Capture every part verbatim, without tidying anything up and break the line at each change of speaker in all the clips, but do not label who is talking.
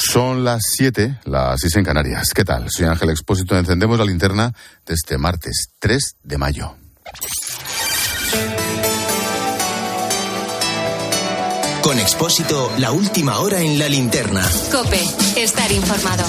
Son las siete, las seis en Canarias. ¿Qué tal? Soy Ángel Expósito. Encendemos la linterna de este martes tres de mayo.
Con Expósito, la última hora en la linterna.
COPE, estar informado.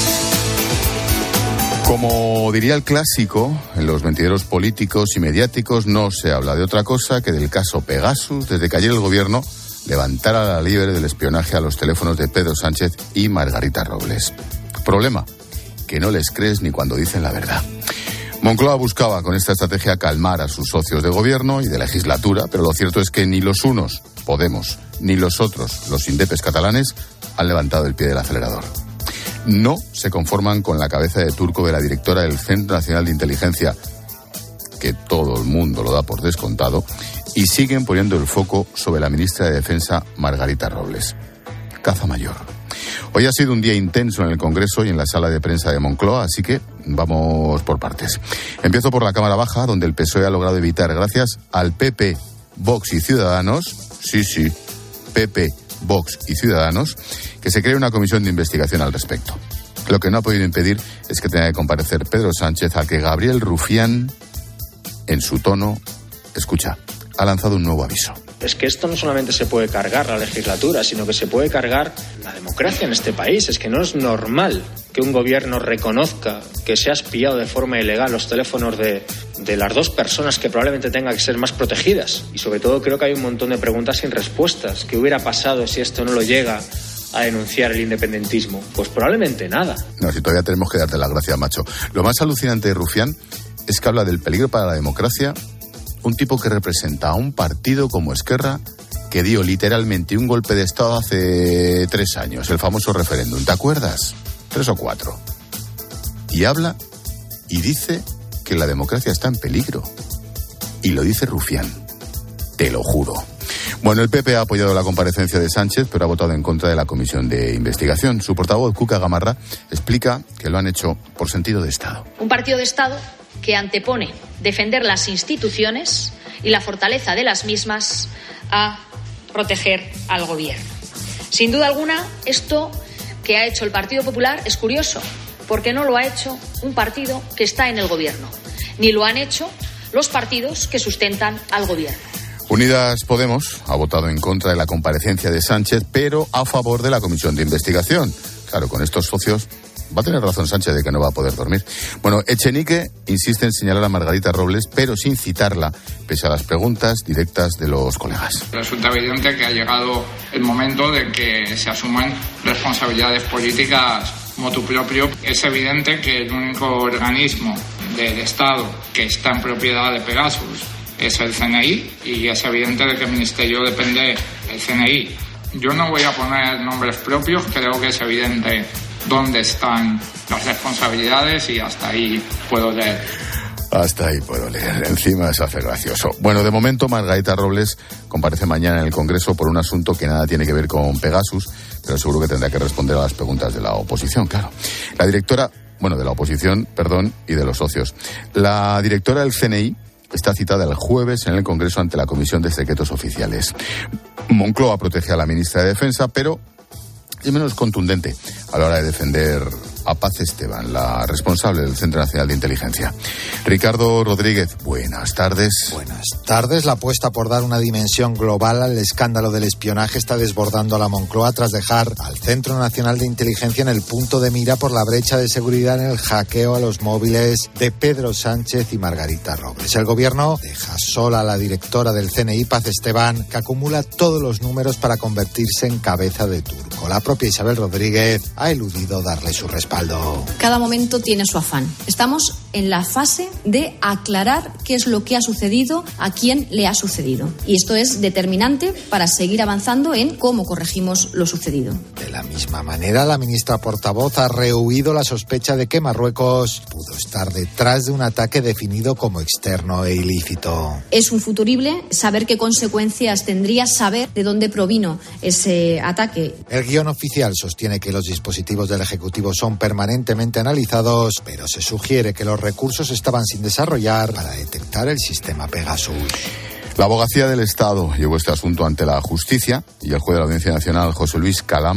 Como diría el clásico, en los mentideros políticos y mediáticos no se habla de otra cosa que del caso Pegasus, desde que ayer el gobierno levantara la liebre del espionaje a los teléfonos de Pedro Sánchez y Margarita Robles. Problema, que no les crees ni cuando dicen la verdad. Moncloa buscaba con esta estrategia calmar a sus socios de gobierno y de legislatura, pero lo cierto es que ni los unos, Podemos, ni los otros, los indepes catalanes, han levantado el pie del acelerador. No se conforman con la cabeza de turco de la directora del Centro Nacional de Inteligencia, que todo el mundo lo da por descontado, y siguen poniendo el foco sobre la ministra de Defensa, Margarita Robles. Caza mayor. Hoy ha sido un día intenso en el Congreso y en la sala de prensa de Moncloa, así que vamos por partes. Empiezo por la Cámara Baja, donde el P S O E ha logrado evitar, gracias al P P, Vox y Ciudadanos, sí, sí, P P, Vox y Ciudadanos, que se cree una comisión de investigación al respecto. Lo que no ha podido impedir es que tenga que comparecer Pedro Sánchez, a que Gabriel Rufián, en su tono, escucha, ha lanzado un nuevo aviso.
Es que esto no solamente se puede cargar la legislatura, sino que se puede cargar la democracia en este país. Es que no es normal que un gobierno reconozca que se ha espiado de forma ilegal los teléfonos de, de las dos personas que probablemente tengan que ser más protegidas. Y sobre todo creo que hay un montón de preguntas sin respuestas. ¿Qué hubiera pasado si esto no lo llega a denunciar el independentismo? Pues probablemente nada.
No, si todavía tenemos que darte las gracias, macho. Lo más alucinante de Rufián es que habla del peligro para la democracia. Un tipo que representa a un partido como Esquerra, que dio literalmente un golpe de Estado hace tres años, el famoso referéndum. ¿Te acuerdas? Tres o cuatro. Y habla y dice que la democracia está en peligro. Y lo dice Rufián. Te lo juro. Bueno, el P P ha apoyado la comparecencia de Sánchez, pero ha votado en contra de la comisión de investigación. Su portavoz, Cuca Gamarra, explica que lo han hecho por sentido de Estado.
Un partido de Estado que antepone defender las instituciones y la fortaleza de las mismas a proteger al gobierno. Sin duda alguna, esto que ha hecho el Partido Popular es curioso, porque no lo ha hecho un partido que está en el gobierno, ni lo han hecho los partidos que sustentan al gobierno.
Unidas Podemos ha votado en contra de la comparecencia de Sánchez, pero a favor de la comisión de investigación. Claro, con estos socios va a tener razón Sánchez de que no va a poder dormir. Bueno, Echenique insiste en señalar a Margarita Robles, pero sin citarla, pese a las preguntas directas de los colegas.
Resulta evidente que ha llegado el momento de que se asuman responsabilidades políticas motu propio. Es evidente que el único organismo del Estado que está en propiedad de Pegasus es el C N I, y es evidente de que el Ministerio depende del C N I. Yo no voy a poner nombres propios, creo que es evidente dónde están las responsabilidades y hasta ahí puedo leer.
Hasta ahí puedo leer. Encima se hace gracioso. Bueno, de momento Margarita Robles comparece mañana en el Congreso por un asunto que nada tiene que ver con Pegasus, pero seguro que tendrá que responder a las preguntas de la oposición, claro. La directora, bueno, de la oposición, perdón, y de los socios. La directora del C N I está citada el jueves en el Congreso ante la Comisión de Secretos Oficiales. Moncloa protege a la ministra de Defensa, pero es menos contundente a la hora de defender a Paz Esteban, la responsable del Centro Nacional de Inteligencia. Ricardo Rodríguez, buenas tardes.
Buenas tardes. La apuesta por dar una dimensión global al escándalo del espionaje está desbordando a la Moncloa tras dejar al Centro Nacional de Inteligencia en el punto de mira por la brecha de seguridad en el hackeo a los móviles de Pedro Sánchez y Margarita Robles. El gobierno deja sola a la directora del C N I, Paz Esteban, que acumula todos los números para convertirse en cabeza de turco. La propia Isabel Rodríguez ha eludido darle su respaldo.
Cada momento tiene su afán. Estamos en la fase de aclarar qué es lo que ha sucedido, a quién le ha sucedido. Y esto es determinante para seguir avanzando en cómo corregimos lo sucedido.
De la misma manera, la ministra portavoz ha rehuido la sospecha de que Marruecos pudo estar detrás de un ataque definido como externo e ilícito.
Es un futurible saber qué consecuencias tendría saber de dónde provino ese ataque.
El guión oficial sostiene que los dispositivos del Ejecutivo son permanentemente analizados, pero se sugiere que los recursos estaban sin desarrollar para detectar el sistema Pegasus.
La Abogacía del Estado llevó este asunto ante la justicia y el juez de la Audiencia Nacional, José Luis Calama,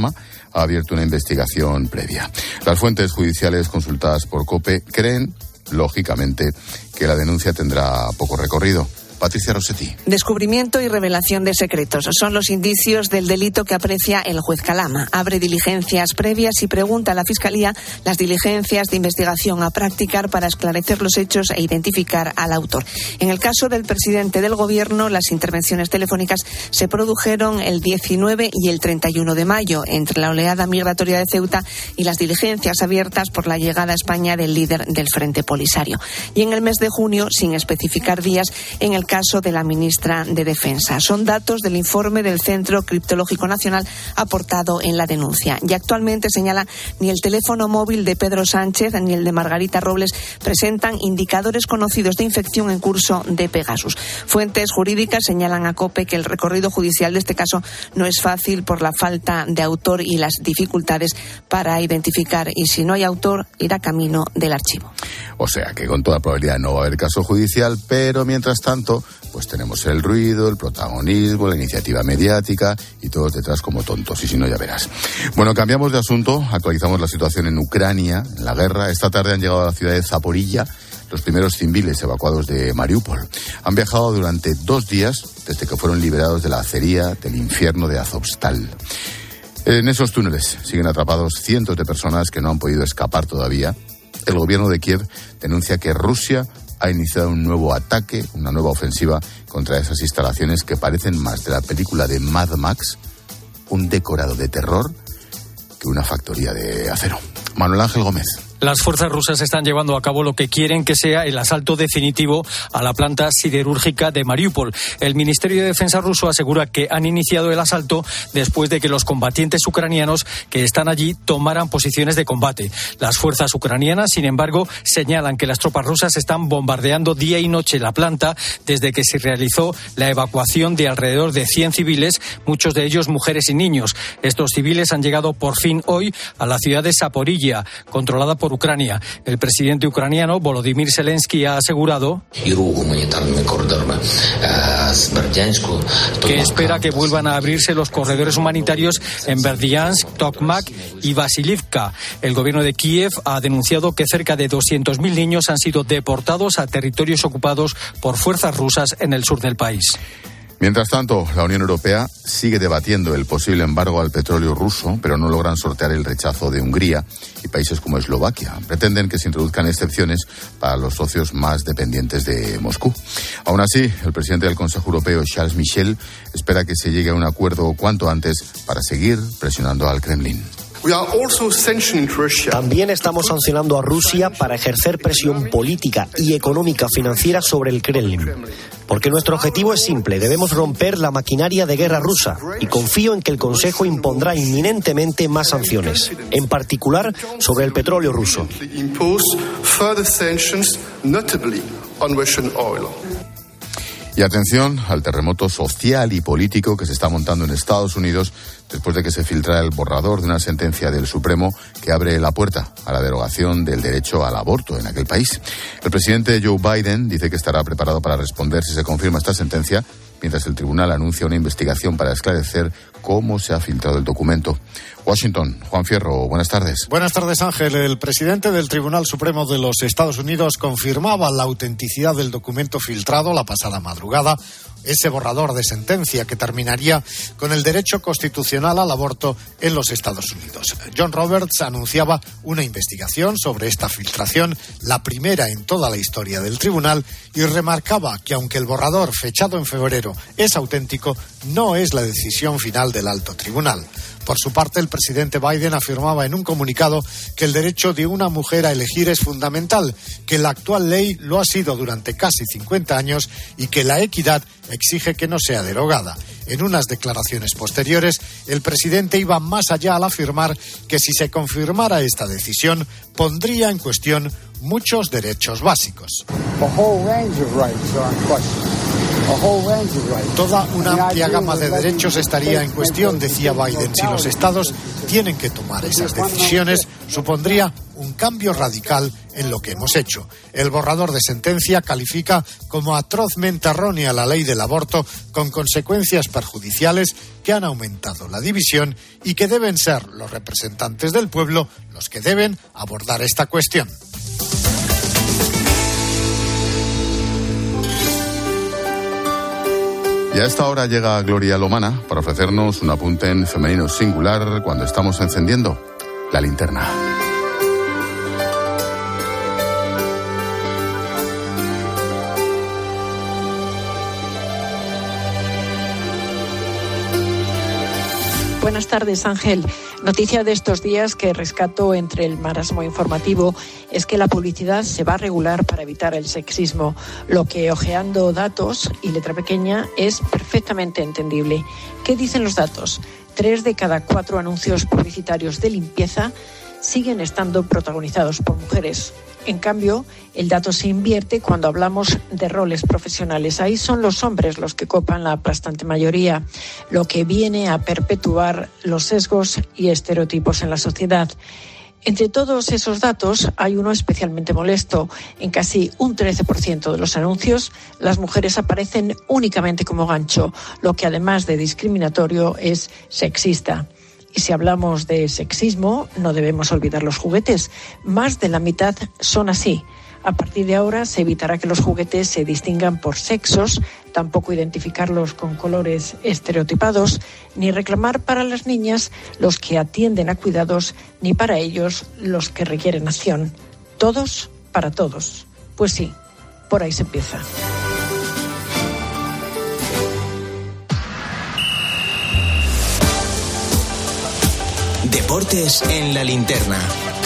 ha abierto una investigación previa. Las fuentes judiciales consultadas por COPE creen, lógicamente, que la denuncia tendrá poco recorrido. Patricia Rossetti.
Descubrimiento y revelación de secretos son los indicios del delito que aprecia el juez Calama. Abre diligencias previas y pregunta a la Fiscalía las diligencias de investigación a practicar para esclarecer los hechos e identificar al autor. En el caso del presidente del Gobierno, las intervenciones telefónicas se produjeron el diecinueve y el treinta y uno de mayo, entre la oleada migratoria de Ceuta y las diligencias abiertas por la llegada a España del líder del Frente Polisario. Y en el mes de junio, sin especificar días, en el caso de la ministra de Defensa. Son datos del informe del Centro Criptológico Nacional aportado en la denuncia. Y actualmente, señala, ni el teléfono móvil de Pedro Sánchez ni el de Margarita Robles presentan indicadores conocidos de infección en curso de Pegasus. Fuentes jurídicas señalan a COPE que el recorrido judicial de este caso no es fácil por la falta de autor y las dificultades para identificar, y si no hay autor, irá camino del archivo.
O sea que con toda probabilidad no va a haber caso judicial, pero mientras tanto pues tenemos el ruido, el protagonismo, la iniciativa mediática y todos detrás como tontos, y si no ya verás. Bueno, cambiamos de asunto, actualizamos la situación en Ucrania, en la guerra. Esta tarde han llegado a la ciudad de Zaporilla los primeros civiles evacuados de Mariupol. Han viajado durante dos días desde que fueron liberados de la acería del infierno de Azovstal. En esos túneles siguen atrapados cientos de personas que no han podido escapar todavía. El gobierno de Kiev denuncia que Rusia ha iniciado un nuevo ataque, una nueva ofensiva contra esas instalaciones que parecen más de la película de Mad Max, un decorado de terror, que una factoría de acero. Manuel Ángel Gómez.
Las fuerzas rusas están llevando a cabo lo que quieren que sea el asalto definitivo a la planta siderúrgica de Mariupol. El Ministerio de Defensa ruso asegura que han iniciado el asalto después de que los combatientes ucranianos que están allí tomaran posiciones de combate. Las fuerzas ucranianas, sin embargo, señalan que las tropas rusas están bombardeando día y noche la planta desde que se realizó la evacuación de alrededor de cien civiles, muchos de ellos mujeres y niños. Estos civiles han llegado por fin hoy a la ciudad de Zaporilla, controlada por Ucrania. El presidente ucraniano Volodymyr Zelensky ha asegurado que espera que vuelvan a abrirse los corredores humanitarios en Berdiansk, Tokmak y Vasilivka. El gobierno de Kiev ha denunciado que cerca de doscientos mil niños han sido deportados a territorios ocupados por fuerzas rusas en el sur del país.
Mientras tanto, la Unión Europea sigue debatiendo el posible embargo al petróleo ruso, pero no logran sortear el rechazo de Hungría y países como Eslovaquia. Pretenden que se introduzcan excepciones para los socios más dependientes de Moscú. Aún así, el presidente del Consejo Europeo, Charles Michel, espera que se llegue a un acuerdo cuanto antes para seguir presionando al Kremlin.
También estamos sancionando a Rusia para ejercer presión política y económica financiera sobre el Kremlin. Porque nuestro objetivo es simple, debemos romper la maquinaria de guerra rusa y confío en que el Consejo impondrá inminentemente más sanciones, en particular sobre el petróleo ruso.
Y atención al terremoto social y político que se está montando en Estados Unidos después de que se filtrara el borrador de una sentencia del Supremo que abre la puerta a la derogación del derecho al aborto en aquel país. El presidente Joe Biden dice que estará preparado para responder si se confirma esta sentencia, mientras el tribunal anuncia una investigación para esclarecer cómo se ha filtrado el documento. Washington, Juan Fierro, buenas tardes.
Buenas tardes, Ángel. El presidente del Tribunal Supremo de los Estados Unidos confirmaba la autenticidad del documento filtrado la pasada madrugada, ese borrador de sentencia que terminaría con el derecho constitucional al aborto en los Estados Unidos. John Roberts anunciaba una investigación sobre esta filtración, la primera en toda la historia del tribunal, y remarcaba que aunque el borrador fechado en febrero es auténtico, no es la decisión final del alto tribunal. Por su parte, el presidente Biden afirmaba en un comunicado que el derecho de una mujer a elegir es fundamental, que la actual ley lo ha sido durante casi cincuenta años y que la equidad exige que no sea derogada. En unas declaraciones posteriores, el presidente iba más allá al afirmar que si se confirmara esta decisión, pondría en cuestión muchos derechos básicos. Toda una amplia gama de derechos estaría en cuestión, decía Biden. Si los estados tienen que tomar esas decisiones, supondría un cambio radical en lo que hemos hecho. El borrador de sentencia califica como atrozmente errónea la ley del aborto, con consecuencias perjudiciales que han aumentado la división y que deben ser los representantes del pueblo los que deben abordar esta cuestión.
Y a esta hora llega Gloria Lomana para ofrecernos un apunte en femenino singular cuando estamos encendiendo la linterna.
Buenas tardes, Ángel. Noticia de estos días que rescato entre el marasmo informativo es que la publicidad se va a regular para evitar el sexismo, lo que, ojeando datos y letra pequeña, es perfectamente entendible. ¿Qué dicen los datos? Tres de cada cuatro anuncios publicitarios de limpieza siguen estando protagonizados por mujeres. En cambio, el dato se invierte cuando hablamos de roles profesionales. Ahí son los hombres los que copan la aplastante mayoría, lo que viene a perpetuar los sesgos y estereotipos en la sociedad. Entre todos esos datos hay uno especialmente molesto. En casi un trece por ciento de los anuncios, las mujeres aparecen únicamente como gancho, lo que además de discriminatorio es sexista. Y si hablamos de sexismo, no debemos olvidar los juguetes. Más de la mitad son así. A partir de ahora se evitará que los juguetes se distingan por sexos, tampoco identificarlos con colores estereotipados, ni reclamar para las niñas los que atienden a cuidados, ni para ellos los que requieren acción. Todos para todos. Pues sí, por ahí se empieza.
Deportes en la linterna.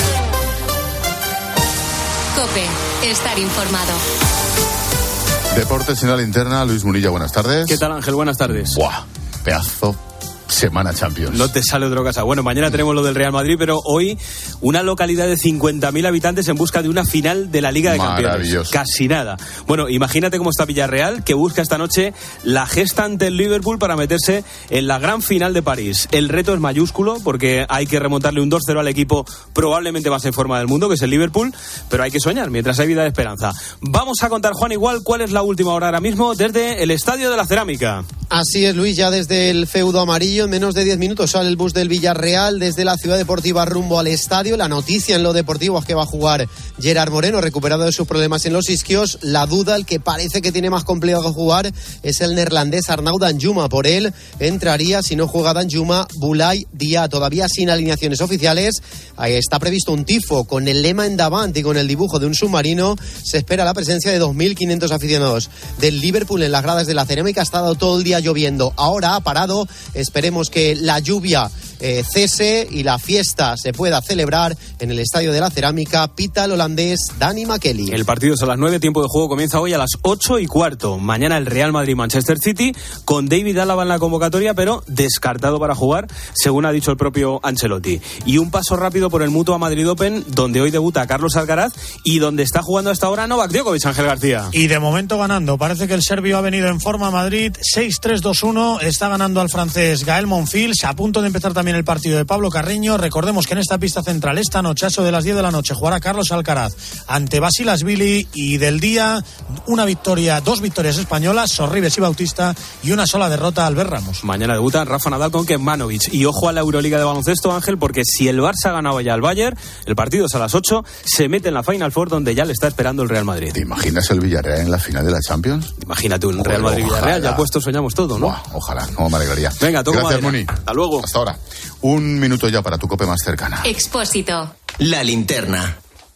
COPE, estar informado.
Deportes en la linterna, Luis Munilla, buenas tardes.
¿Qué tal, Ángel? Buenas tardes.
Buah, pedazo semana Champions.
No te sale otra casa. Bueno, mañana tenemos lo del Real Madrid, pero hoy una localidad de cincuenta mil habitantes en busca de una final de la Liga de Campeones.
Maravilloso.
Casi nada. Bueno, imagínate cómo está Villarreal, que busca esta noche la gesta ante el Liverpool para meterse en la gran final de París. El reto es mayúsculo porque hay que remontarle un dos cero al equipo probablemente más en forma del mundo, que es el Liverpool, pero hay que soñar mientras hay vida de esperanza. Vamos a contar, Juan, igual cuál es la última hora ahora mismo desde el Estadio de la Cerámica.
Así es, Luis, ya desde el feudo amarillo, en menos de diez minutos sale el bus del Villarreal desde la Ciudad Deportiva rumbo al estadio. La noticia en lo deportivo es que va a jugar Gerard Moreno, recuperado de sus problemas en los isquios. La duda, el que parece que tiene más complicado jugar, es el neerlandés Arnaud Danjuma. Por él entraría, si no juega Danjuma, Boulaye Dia. Todavía sin alineaciones oficiales. Ahí está previsto un tifo con el lema en Davant y con el dibujo de un submarino. Se espera la presencia de dos mil quinientos aficionados del Liverpool en las gradas de la Cerámica. Ha estado todo el día lloviendo, ahora ha parado. Esperemos que la lluvia eh, cese y la fiesta se pueda celebrar en el Estadio de la Cerámica. Pita el holandés Danny McKelly.
El partido es a las nueve, tiempo de juego comienza hoy a las ocho y cuarto. Mañana el Real Madrid-Manchester City, con David Álava en la convocatoria, pero descartado para jugar, según ha dicho el propio Ancelotti. Y un paso rápido por el Mutua Madrid Open, donde hoy debuta Carlos Alcaraz y donde está jugando hasta ahora Novak Djokovic, Ángel García.
Y de momento ganando. Parece que el serbio ha venido en forma a Madrid. seis tres dos uno. Está ganando al francés Gael Monfils. A punto de empezar también el partido de Pablo Carreño. Recordemos que en esta pista central esta noche, a eso de las diez de la noche, jugará Carlos Alcaraz ante Basilashvili. Y del día, una victoria, dos victorias españolas, Sorribes y Bautista, y una sola derrota, Albert Ramos.
Mañana debutan Rafa Nadal con Kecmanovic. Y ojo a la Euroliga de baloncesto, Ángel, porque si el Barça ganaba ya al Bayern, el partido es a las ocho, se mete en la Final Four, donde ya le está esperando el Real Madrid.
¿Te imaginas el Villarreal en la final de la Champions?
Imagínate un Real Madrid-Villarreal, ya puesto soñamos todo, ¿no?
Buah, ojalá, no me alegraría.
Venga, toco
Gracias,
madera.
Moni.
Hasta luego.
Hasta ahora. Un minuto ya para tu COPE más cercana.
Expósito.
La linterna.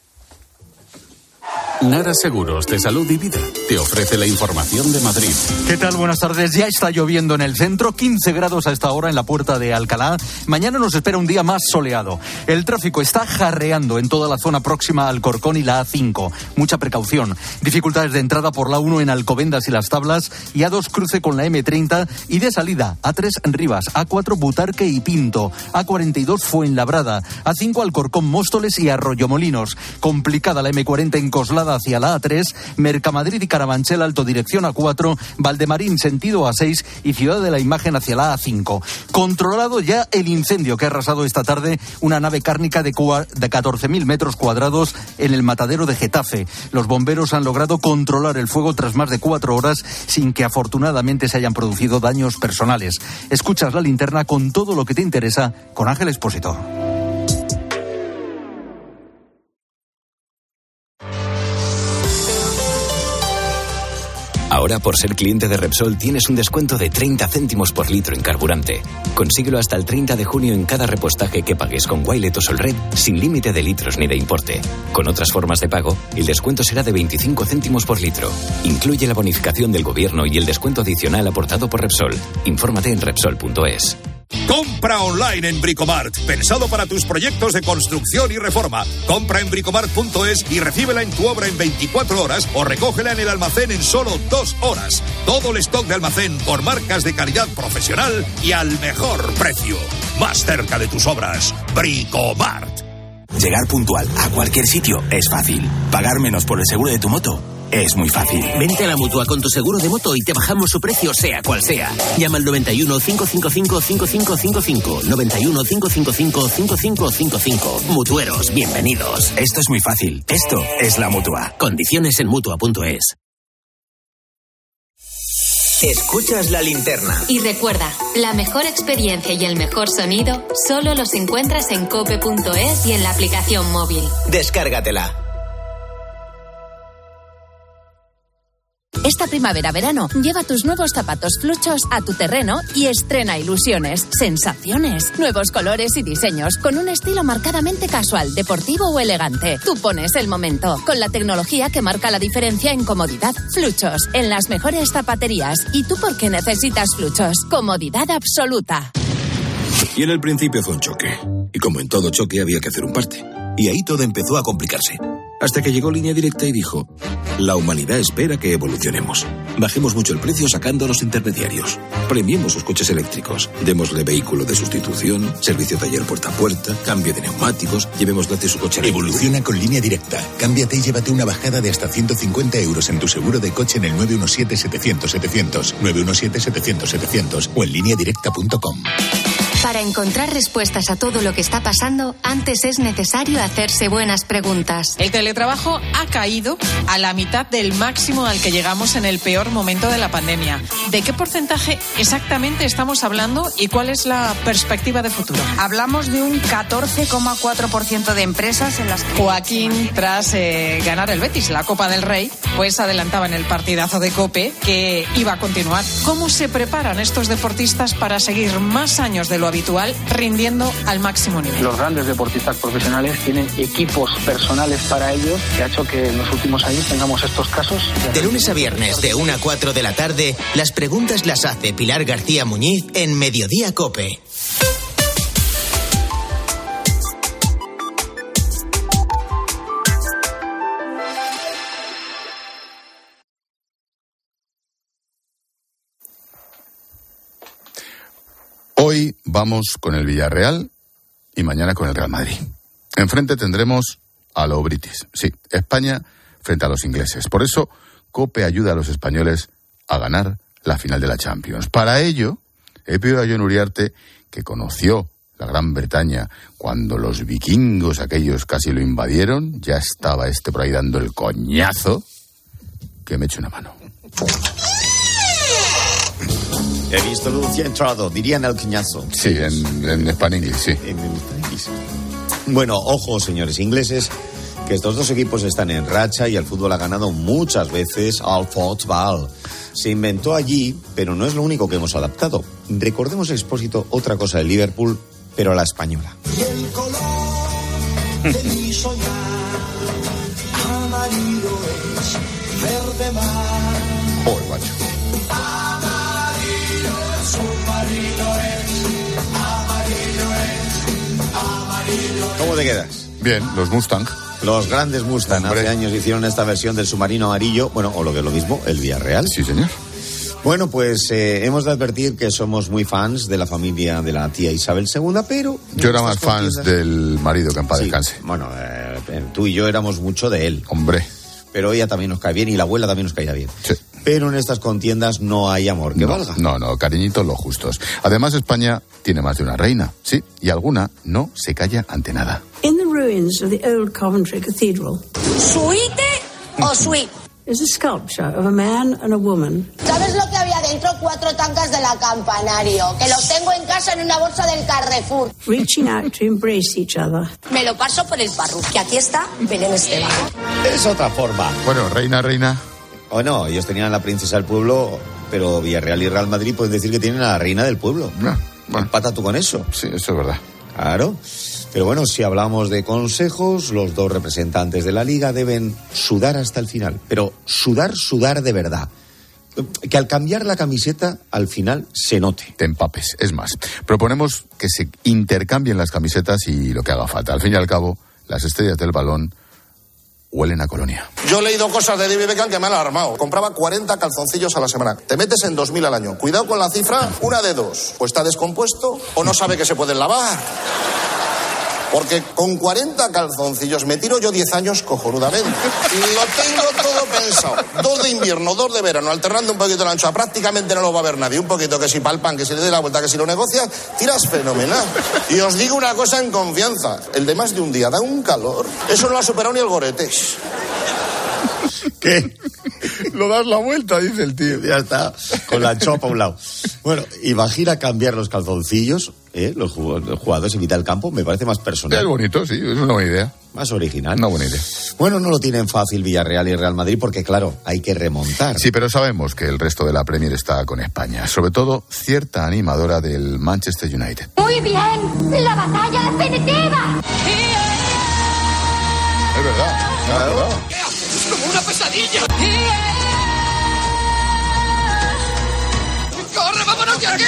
Nara Seguros de Salud y Vida te ofrece la información de Madrid.
¿Qué tal? Buenas tardes. Ya está lloviendo en el centro, quince grados a esta hora en la Puerta de Alcalá. Mañana nos espera un día más soleado. El tráfico está jarreando en toda la zona próxima al Corcón y la A cinco. Mucha precaución. Dificultades de entrada por la uno en Alcobendas y Las Tablas, y A dos cruce con la eme treinta, y de salida A tres Rivas, A cuatro Butarque y Pinto, A cuarenta y dos Fuenlabrada, A cinco Alcorcón, Móstoles y Arroyomolinos. Complicada la eme cuarenta en Coslada hacia la A tres, Mercamadrid y Carabanchel Alto dirección A cuatro, Valdemarín sentido A seis y Ciudad de la Imagen hacia la A cinco. Controlado ya el incendio que ha arrasado esta tarde una nave cárnica de, de catorce mil metros cuadrados en el matadero de Getafe. Los bomberos han logrado controlar el fuego tras más de cuatro horas sin que afortunadamente se hayan producido daños personales. Escuchas La Linterna con todo lo que te interesa con Ángel Expósito.
Ahora, por ser cliente de Repsol, tienes un descuento de treinta céntimos por litro en carburante. Consíguelo hasta el treinta de junio en cada repostaje que pagues con Wilet o Solred, sin límite de litros ni de importe. Con otras formas de pago, el descuento será de veinticinco céntimos por litro. Incluye la bonificación del gobierno y el descuento adicional aportado por Repsol. Infórmate en Repsol punto es.
Compra online en Bricomart, pensado para tus proyectos de construcción y reforma. Compra en bricomart punto es y recíbela en tu obra en veinticuatro horas o recógela en el almacén en solo dos horas. Todo el stock de almacén por marcas de calidad profesional y al mejor precio. Más cerca de tus obras. Bricomart.
Llegar puntual a cualquier sitio es fácil. Pagar menos por el seguro de tu moto es muy fácil.
Vente a la Mutua con tu seguro de moto y te bajamos su precio sea cual sea. Llama al noventa y uno, cinco cinco cinco, cinco cinco cinco cinco. noventa y uno, cinco cinco cinco, cinco cinco cinco cinco. Mutueros, bienvenidos.
Esto es muy fácil. Esto es la Mutua.
Condiciones en Mutua punto es.
Escuchas La Linterna.
Y recuerda, la mejor experiencia y el mejor sonido solo los encuentras en cope punto es y en la aplicación móvil.
Descárgatela.
Esta primavera-verano, lleva tus nuevos zapatos Fluchos a tu terreno y estrena ilusiones, sensaciones, nuevos colores y diseños, con un estilo marcadamente casual, deportivo o elegante. Tú pones el momento, con la tecnología que marca la diferencia en comodidad. Fluchos, en las mejores zapaterías. ¿Y tú por qué necesitas Fluchos? Comodidad absoluta.
Y en el principio fue un choque. Y como en todo choque había que hacer un parte. Y ahí todo empezó a complicarse. Hasta que llegó Línea Directa y dijo: la humanidad espera que evolucionemos. Bajemos mucho el precio sacando a los intermediarios. Premiemos sus coches eléctricos. Démosle vehículo de sustitución, servicio taller puerta a puerta, cambio de neumáticos, llevemos gratis su coche eléctrico.
Evoluciona con Línea Directa. Cámbiate y llévate una bajada de hasta ciento cincuenta euros en tu seguro de coche en el nueve uno siete, setecientos, setecientos, nueve uno siete, setecientos, setecientos o en línea directa punto com.
Para encontrar respuestas a todo lo que está pasando, antes es necesario hacerse buenas preguntas.
El teletrabajo ha caído a la mitad del máximo al que llegamos en el peor momento de la pandemia. ¿De qué porcentaje exactamente estamos hablando y cuál es la perspectiva de futuro?
Hablamos de un catorce coma cuatro por ciento de empresas en las que...
Joaquín, tras eh, ganar el Betis, la Copa del Rey, pues adelantaba en el partidazo de COPE que iba a continuar. ¿Cómo se preparan estos deportistas para seguir más años de lo habitual rindiendo al máximo nivel?
Los grandes deportistas profesionales tienen equipos personales para ellos, que ha hecho que en los últimos años tengamos estos casos.
De lunes a viernes, de una a cuatro de la tarde, las preguntas las hace Pilar García Muñiz en Mediodía COPE.
Hoy vamos con el Villarreal y mañana con el Real Madrid. Enfrente tendremos a los britis. Sí, España frente a los ingleses. Por eso, COPE ayuda a los españoles a ganar la final de la Champions. Para ello, he pedido a Jon Uriarte, que conoció la Gran Bretaña cuando los vikingos aquellos casi lo invadieron, ya estaba este por ahí dando el coñazo, que me eche una mano.
He visto luz y he entrado, dirían el coñazo.
Sí, en, en español, sí.
En, en bueno, ojo, señores ingleses, que estos dos equipos están en racha y el fútbol ha ganado muchas veces al fútbol. Se inventó allí, pero no es lo único que hemos adaptado. Recordemos, Expósito, otra cosa del Liverpool, pero a la española.
Y el color de mi soñar, amarillo es, verde mar.
Oh, el macho.
Amarillo es, submarino es, amarillo es, amarillo es.
¿Cómo te quedas?
Bien, los Mustang.
Los grandes Mustang. Hombre. Hace años hicieron esta versión del submarino amarillo, bueno, o lo que es lo mismo, el Villarreal.
Sí, señor.
Bueno, pues eh, hemos de advertir que somos muy fans de la familia de la tía Isabel segunda, pero...
Yo era más fans del marido, que en paz
sí,
descanse.
Bueno, eh, tú y yo éramos mucho de él.
Hombre.
pero ella también nos cae bien y la abuela también nos caía bien. Sí. Pero en estas contiendas no hay amor que
no,
valga.
No, no, cariñitos los justos. Además, España tiene más de una reina, sí, y alguna no se calla ante nada.
In the ruins of the old Coventry Cathedral.
¿Suite o suite?
Is a sculpture of a man and a woman.
¿Sabes lo que había dentro? Cuatro tanques de la Campanario, que los tengo en casa en una bolsa del Carrefour.
Reaching out to embrace each other.
Me lo paso por el parru, que aquí está Belén Esteban.
Es otra forma.
Bueno, reina, reina.
O no, ellos tenían a la princesa del pueblo, pero Villarreal y Real Madrid pueden decir que tienen a la reina del pueblo.
No, bueno.
Empata tú con eso.
Sí, eso es verdad.
Claro. Pero bueno, si hablamos de consejos, los dos representantes de la Liga deben sudar hasta el final. Pero sudar, sudar de verdad. Que al cambiar la camiseta, al final se note.
Te empapes. Es más, proponemos que se intercambien las camisetas y lo que haga falta. Al fin y al cabo, las estrellas del balón huelen a colonia.
Yo he leído cosas de David Beckham que me han alarmado. Compraba cuarenta calzoncillos a la semana. Te metes en dos mil al año. Cuidado con la cifra, una de dos. O está descompuesto o no sabe que se pueden lavar. Porque con cuarenta calzoncillos me tiro yo diez años cojonudamente. Y lo tengo todo pensado. Dos de invierno, dos de verano, alternando un poquito la anchoa. Prácticamente no lo va a ver nadie. Un poquito que si pa'l pan, que si le dé la vuelta, que si lo negocia, tiras fenomenal. Y os digo una cosa en confianza. El de más de un día da un calor. Eso no lo ha superado ni el Goretex.
¿Qué?
Lo das la vuelta, dice el tío.
Ya está, con la anchoa para un lado. Bueno, imagina cambiar los calzoncillos, ¿eh? Los jugadores en mitad del campo, me parece más personal.
Es bonito, sí, es una buena idea.
Más original.
Una buena idea.
Bueno, no lo tienen fácil Villarreal y Real Madrid porque, claro, hay que remontar.
Sí, pero sabemos que el resto de la Premier está con España. Sobre todo, cierta animadora del Manchester United.
Muy bien, la batalla definitiva.
Es verdad, claro. Es verdad.
Es como una pesadilla. ¡Corre, vámonos de aquí!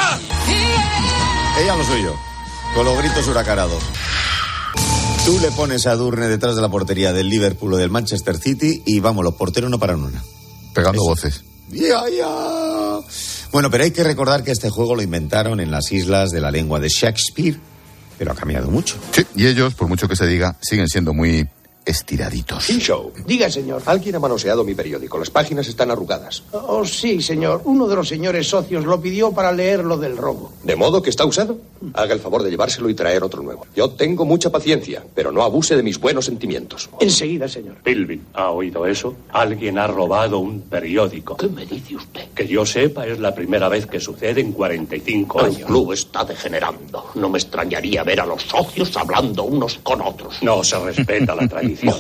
Ella lo soy yo, con los gritos huracanados. Tú le pones a Durne detrás de la portería del Liverpool o del Manchester City y vamos, los porteros no paran una.
Pegando Eso. voces.
¡Ya, ya! Bueno, pero hay que recordar que este juego lo inventaron en las islas de la lengua de Shakespeare, pero ha cambiado mucho.
Sí, y ellos, por mucho que se diga, siguen siendo muy estiraditos.
Show. Diga, señor. Alguien ha manoseado mi periódico. Las páginas están arrugadas.
Oh, sí, señor. Uno de los señores socios lo pidió para leer lo del robo.
¿De modo que está usado? Haga el favor de llevárselo y traer otro nuevo. Yo tengo mucha paciencia, pero no abuse de mis buenos sentimientos.
Enseguida, señor.
Pilvin, ¿ha oído eso? Alguien ha robado un periódico.
¿Qué me dice usted?
Que yo sepa, es la primera vez que sucede en cuarenta y cinco años.
El club está degenerando. No me extrañaría ver a los socios hablando unos con otros.
No se respeta la tradición.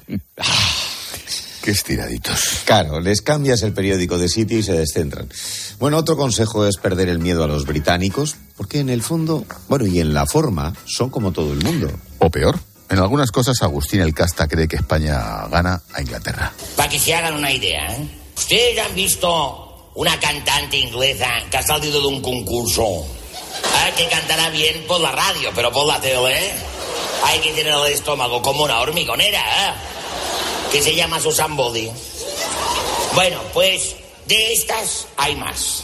Qué estiraditos.
Claro, les cambias el periódico de sitio y se descentran. Bueno, otro consejo es perder el miedo a los británicos, porque en el fondo, bueno, y en la forma, son como todo el mundo.
O peor. En algunas cosas, Agustín el Casta cree que España gana a Inglaterra.
Para que se hagan una idea, ¿eh? ¿Ustedes han visto una cantante inglesa que ha salido de un concurso? Ah, que cantará bien por la radio, pero por la tele, ¿eh? Hay que tener el estómago como una hormigonera, ¿eh? Que se llama Susan Body. Bueno, pues de estas hay más.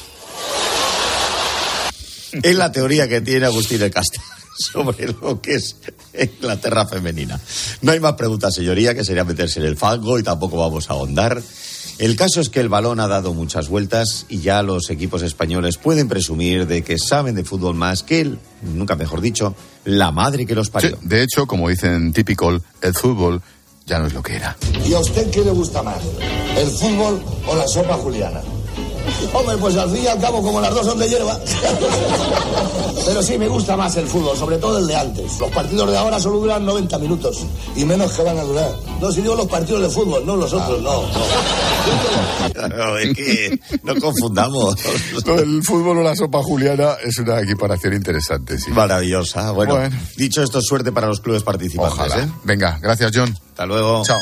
Es la teoría que tiene Agustín el Casta sobre lo que es Inglaterra femenina. No hay más preguntas, señoría, que sería meterse en el fango y tampoco vamos a ahondar. El caso es que el balón ha dado muchas vueltas y ya los equipos españoles pueden presumir de que saben de fútbol más que él, nunca mejor dicho, la madre que los parió.
Sí, de hecho, como dicen típico, el fútbol ya no es lo que era.
¿Y a usted qué le gusta más? ¿El fútbol o la sopa juliana? Hombre, pues al fin y al cabo, como las dos son de hierba. Pero sí, me gusta más el fútbol, sobre todo el de antes. Los partidos de ahora solo duran noventa minutos, y menos que van a durar. No, si digo los partidos de fútbol, no los otros, no.
no. no es que no confundamos.
El fútbol o la sopa juliana es una equiparación interesante, sí.
Maravillosa. Bueno,
bueno.
Dicho esto, suerte para los clubes participantes.
Ojalá.
¿eh?
Venga, gracias, John.
Hasta luego.
Chao.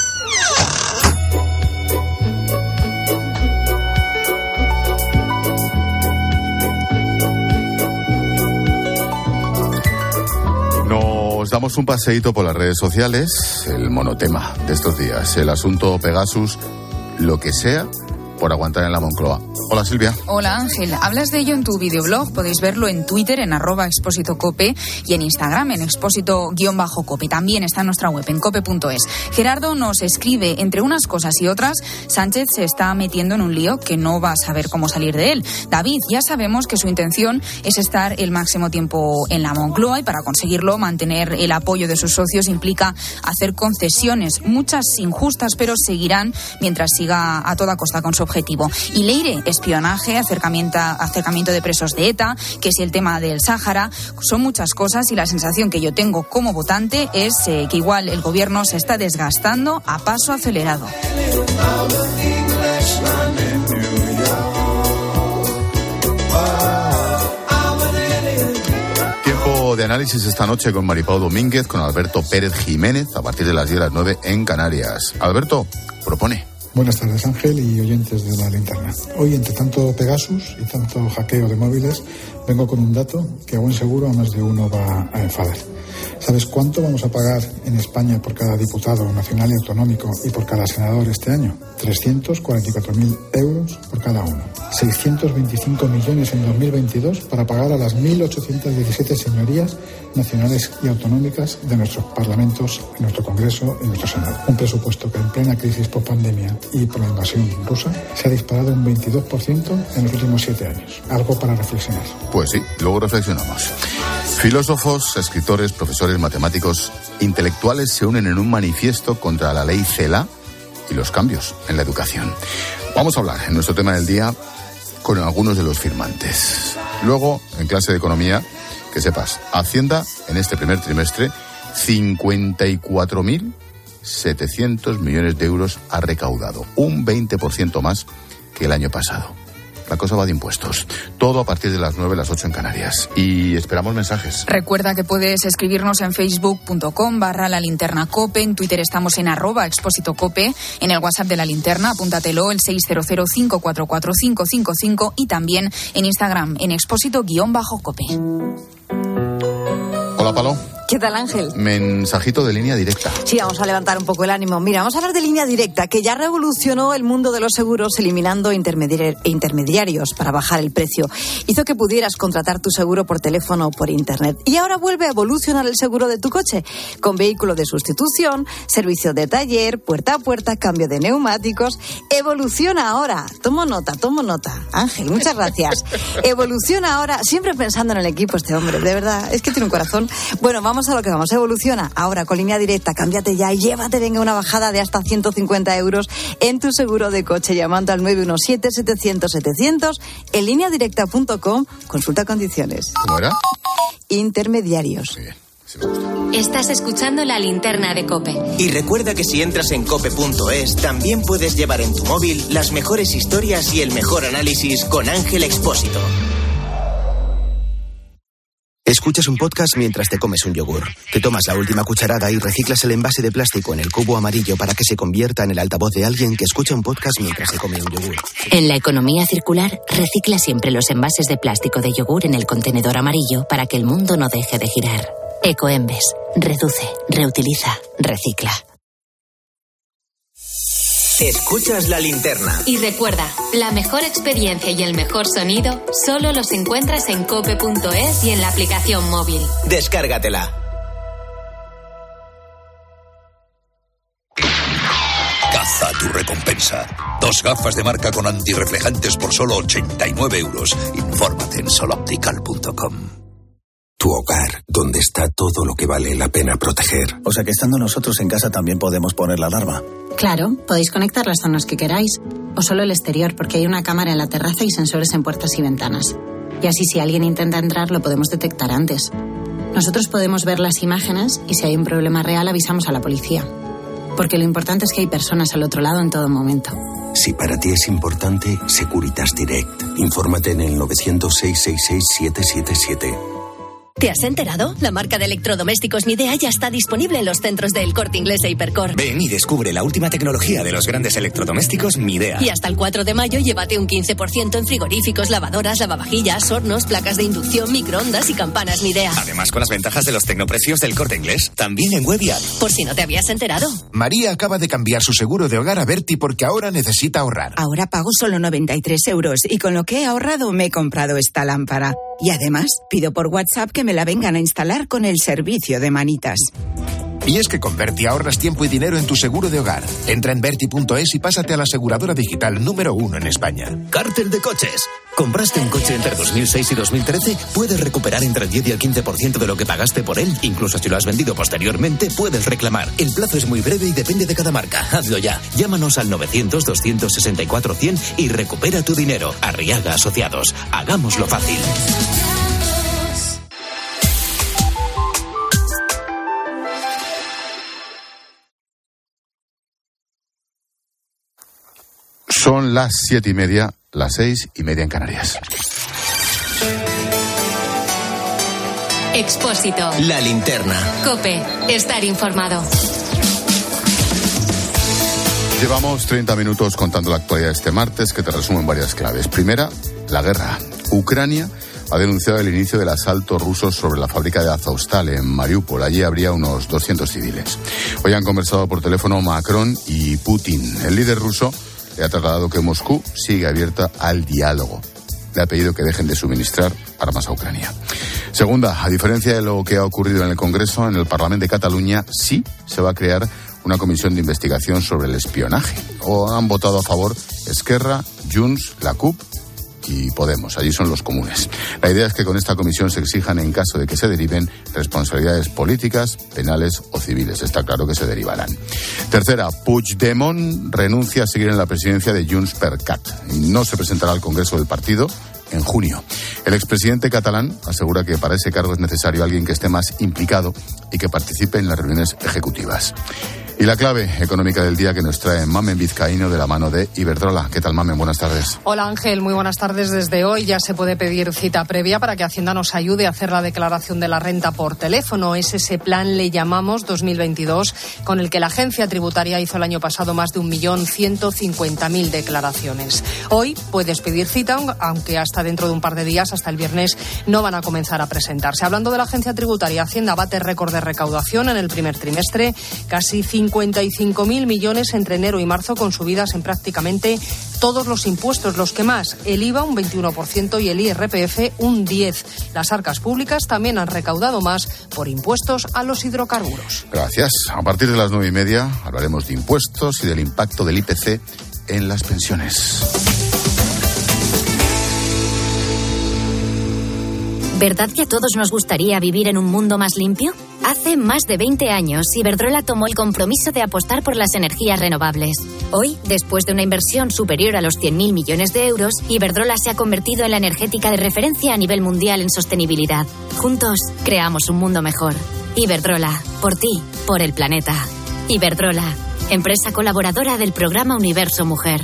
Nos damos un paseíto por las redes sociales, el monotema de estos días, el asunto Pegasus, lo que sea por aguantar en la Moncloa. Hola, Silvia.
Hola, Ángel. Hablas de ello en tu videoblog. Podéis verlo en Twitter, en arroba expósito cope, y en Instagram, en expósito-cope. También está en nuestra web, en cope punto es. Gerardo nos escribe, entre unas cosas y otras, Sánchez se está metiendo en un lío que no va a saber cómo salir de él. David, ya sabemos que su intención es estar el máximo tiempo en la Moncloa y para conseguirlo mantener el apoyo de sus socios implica hacer concesiones, muchas injustas, pero seguirán mientras siga a toda costa con su objetivo. Y Leire, espionaje, acercamiento, acercamiento de presos de ETA, que es el tema del Sáhara, son muchas cosas y la sensación que yo tengo como votante es eh, que igual el gobierno se está desgastando a paso acelerado.
Tiempo de análisis esta noche con Maripau Domínguez, con Alberto Pérez Jiménez, a partir de las diez de las nueve en Canarias. Alberto, propone.
Buenas tardes, Ángel y oyentes de La Linterna. Hoy, entre tanto Pegasus y tanto hackeo de móviles, vengo con un dato que a buen seguro a más de uno va a enfadar. ¿Sabes cuánto vamos a pagar en España por cada diputado nacional y autonómico y por cada senador este año? trescientos cuarenta y cuatro mil euros por cada uno. seiscientos veinticinco millones en dos mil veintidós para pagar a las mil ochocientas diecisiete señorías nacionales y autonómicas de nuestros parlamentos, en nuestro Congreso y nuestro Senado. Un presupuesto que en plena crisis por pandemia y por la invasión rusa se ha disparado un veintidós por ciento en los últimos siete años. Algo para reflexionar.
Pues sí, luego reflexionamos. Filósofos, escritores, profesores, matemáticos, intelectuales se unen en un manifiesto contra la ley CELA y los cambios en la educación. Vamos a hablar en nuestro tema del día con algunos de los firmantes. Luego, en clase de economía, que sepas, Hacienda en este primer trimestre cincuenta y cuatro mil setecientos millones de euros ha recaudado, un veinte por ciento más que el año pasado. La cosa va de impuestos. Todo a partir de las nueve, las ocho en Canarias. Y esperamos mensajes.
Recuerda que puedes escribirnos en facebook.com barra la linterna cope, en Twitter estamos en arroba expósito cope, en el WhatsApp de La Linterna, apúntatelo, el seis cero cero, cinco cuatro cuatro, cinco cinco cinco, y también en Instagram, en expósito-cope.
Hola, Palo.
¿Qué tal, Ángel?
Mensajito de línea directa.
Sí, vamos a levantar un poco el ánimo. Mira, vamos a hablar de línea directa, que ya revolucionó el mundo de los seguros eliminando intermediari- intermediarios para bajar el precio. Hizo que pudieras contratar tu seguro por teléfono o por internet. Y ahora vuelve a evolucionar el seguro de tu coche, con vehículo de sustitución, servicio de taller, puerta a puerta, cambio de neumáticos. Evoluciona ahora. Tomo nota, tomo nota. Ángel, muchas gracias. Evoluciona ahora, siempre pensando en el equipo este hombre, de verdad, es que tiene un corazón. Bueno, vamos a lo que vamos. Evoluciona ahora con línea directa. Cámbiate ya y llévate, venga, una bajada de hasta ciento cincuenta euros en tu seguro de coche llamando al nueve uno siete, setecientos, setecientos en línea directa punto com. Consulta condiciones.
¿Cómo era?
Intermediarios.
Estás escuchando La Linterna de COPE.
Y recuerda que si entras en cope punto es, también puedes llevar en tu móvil las mejores historias y el mejor análisis con Ángel Expósito.
Escuchas un podcast mientras te comes un yogur. Te tomas la última cucharada y reciclas el envase de plástico en el cubo amarillo para que se convierta en el altavoz de alguien que escucha un podcast mientras se come un yogur.
En la economía circular, recicla siempre los envases de plástico de yogur en el contenedor amarillo para que el mundo no deje de girar. Ecoembes. Reduce, reutiliza, recicla.
Escuchas La Linterna.
Y recuerda, la mejor experiencia y el mejor sonido solo los encuentras en cope punto es y en la aplicación móvil.
Descárgatela.
Caza tu recompensa. Dos gafas de marca con antirreflejantes por solo ochenta y nueve euros. Infórmate en soloptical punto com.
Tu hogar, donde está todo lo que vale la pena proteger.
O sea que estando nosotros en casa también podemos poner la alarma.
Claro, podéis conectar las zonas que queráis, o solo el exterior, porque hay una cámara en la terraza y sensores en puertas y ventanas. Y así si alguien intenta entrar lo podemos detectar antes. Nosotros podemos ver las imágenes y si hay un problema real avisamos a la policía. Porque lo importante es que hay personas al otro lado en todo momento.
Si para ti es importante, Securitas Direct. Infórmate en el nueve cero cero, seis seis seis, siete siete siete.
¿Te has enterado? La marca de electrodomésticos Midea ya está disponible en los centros de El Corte Inglés e Hipercor.
Ven y descubre la última tecnología de los grandes electrodomésticos Midea.
Y hasta el cuatro de mayo llévate un quince por ciento en frigoríficos, lavadoras, lavavajillas, hornos, placas de inducción, microondas y campanas Midea.
Además, con las ventajas de los tecnoprecios del Corte Inglés, también en web y app.
Por si no te habías enterado.
María acaba de cambiar su seguro de hogar a Berti porque ahora necesita ahorrar.
Ahora pago solo noventa y tres euros y con lo que he ahorrado me he comprado esta lámpara. Y además, pido por WhatsApp que me la vengan a instalar con el servicio de manitas.
Y es que con Berti ahorras tiempo y dinero en tu seguro de hogar. Entra en berti punto es y pásate a la aseguradora digital número uno en España.
Cártel de coches. ¿Compraste un coche entre dos mil seis y dos mil trece? Puedes recuperar entre el diez y el quince por ciento de lo que pagaste por él. Incluso si lo has vendido posteriormente, puedes reclamar. El plazo es muy breve y depende de cada marca. Hazlo ya. Llámanos al novecientos, doscientos sesenta y cuatro, cien y recupera tu dinero. Arriaga Asociados. Hagámoslo fácil.
Son las siete y media, las seis y media en Canarias.
Expósito.
La linterna.
COPE. Estar informado.
Llevamos treinta minutos contando la actualidad este martes, que te resumen varias claves. Primera, la guerra. Ucrania ha denunciado el inicio del asalto ruso sobre la fábrica de Azovstal en Mariupol. Allí habría unos doscientos civiles. Hoy han conversado por teléfono Macron y Putin. El líder ruso le ha trasladado que Moscú sigue abierta al diálogo. Le ha pedido que dejen de suministrar armas a Ucrania. Segunda, a diferencia de lo que ha ocurrido en el Congreso, en el Parlamento de Cataluña sí se va a crear una comisión de investigación sobre el espionaje. O han votado a favor Esquerra, Junts, la C U P y Podemos. Allí son los comunes. La idea es que con esta comisión se exijan, en caso de que se deriven, responsabilidades políticas, penales o civiles. Está claro que se derivarán. Tercera, Puigdemont renuncia a seguir en la presidencia de Junts per Cat. No se presentará al Congreso del partido en junio. El expresidente catalán asegura que para ese cargo es necesario alguien que esté más implicado y que participe en las reuniones ejecutivas. Y la clave económica del día que nos trae Mamen Vizcaíno de la mano de Iberdrola. ¿Qué tal, Mamen? Buenas tardes.
Hola, Ángel. Muy buenas tardes. Desde hoy ya se puede pedir cita previa para que Hacienda nos ayude a hacer la declaración de la renta por teléfono. Es ese plan, le llamamos dos mil veintidós, con el que la agencia tributaria hizo el año pasado más de un millón ciento cincuenta mil declaraciones. Hoy puedes pedir cita, aunque hasta dentro de un par de días, hasta el viernes, no van a comenzar a presentarse. Hablando de la agencia tributaria, Hacienda bate récord de recaudación en el primer trimestre, casi cincuenta y cinco mil millones entre enero y marzo, con subidas en prácticamente todos los impuestos, los que más, el I V A un veintiuno por ciento y el I R P F un diez por ciento. Las arcas públicas también han recaudado más por impuestos a los hidrocarburos.
Gracias. A partir de las nueve y media hablaremos de impuestos y del impacto del I P C en las pensiones.
¿Verdad que a todos nos gustaría vivir en un mundo más limpio? Hace más de veinte años, Iberdrola tomó el compromiso de apostar por las energías renovables. Hoy, después de una inversión superior a los cien mil millones de euros, Iberdrola se ha convertido en la energética de referencia a nivel mundial en sostenibilidad. Juntos, creamos un mundo mejor. Iberdrola, por ti, por el planeta. Iberdrola, empresa colaboradora del programa Universo Mujer.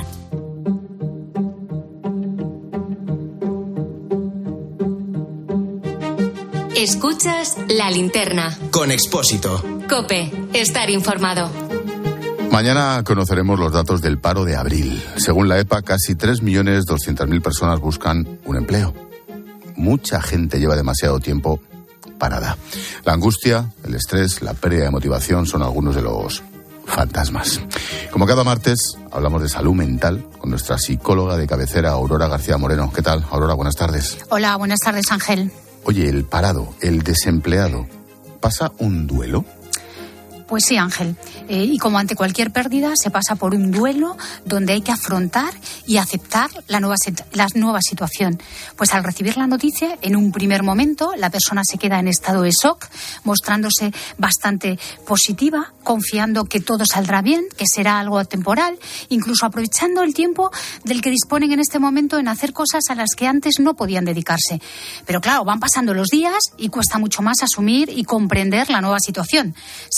Escuchas La Linterna.
Con Expósito.
COPE. Estar informado.
Mañana conoceremos los datos del paro de abril. Según la EPA, casi tres millones doscientas mil personas buscan un empleo. Mucha gente lleva demasiado tiempo parada. La angustia, el estrés, la pérdida de motivación son algunos de los fantasmas. Como cada martes, hablamos de salud mental con nuestra psicóloga de cabecera, Aurora García Moreno. ¿Qué tal, Aurora? Buenas tardes.
Hola, buenas tardes, Ángel.
Oye, el parado, el desempleado, ¿pasa un duelo?
Pues sí, Ángel. Eh, y como ante cualquier pérdida, se pasa por un duelo donde hay que afrontar y aceptar la nueva, la nueva situación. Pues al recibir la noticia, en un primer momento, la persona se queda en estado de shock, mostrándose bastante positiva, confiando que todo saldrá bien, que será algo temporal, incluso aprovechando el tiempo del que disponen en este momento en hacer cosas a las que antes no podían dedicarse. Pero claro, van pasando los días y cuesta mucho más asumir y comprender la nueva situación, sintiendo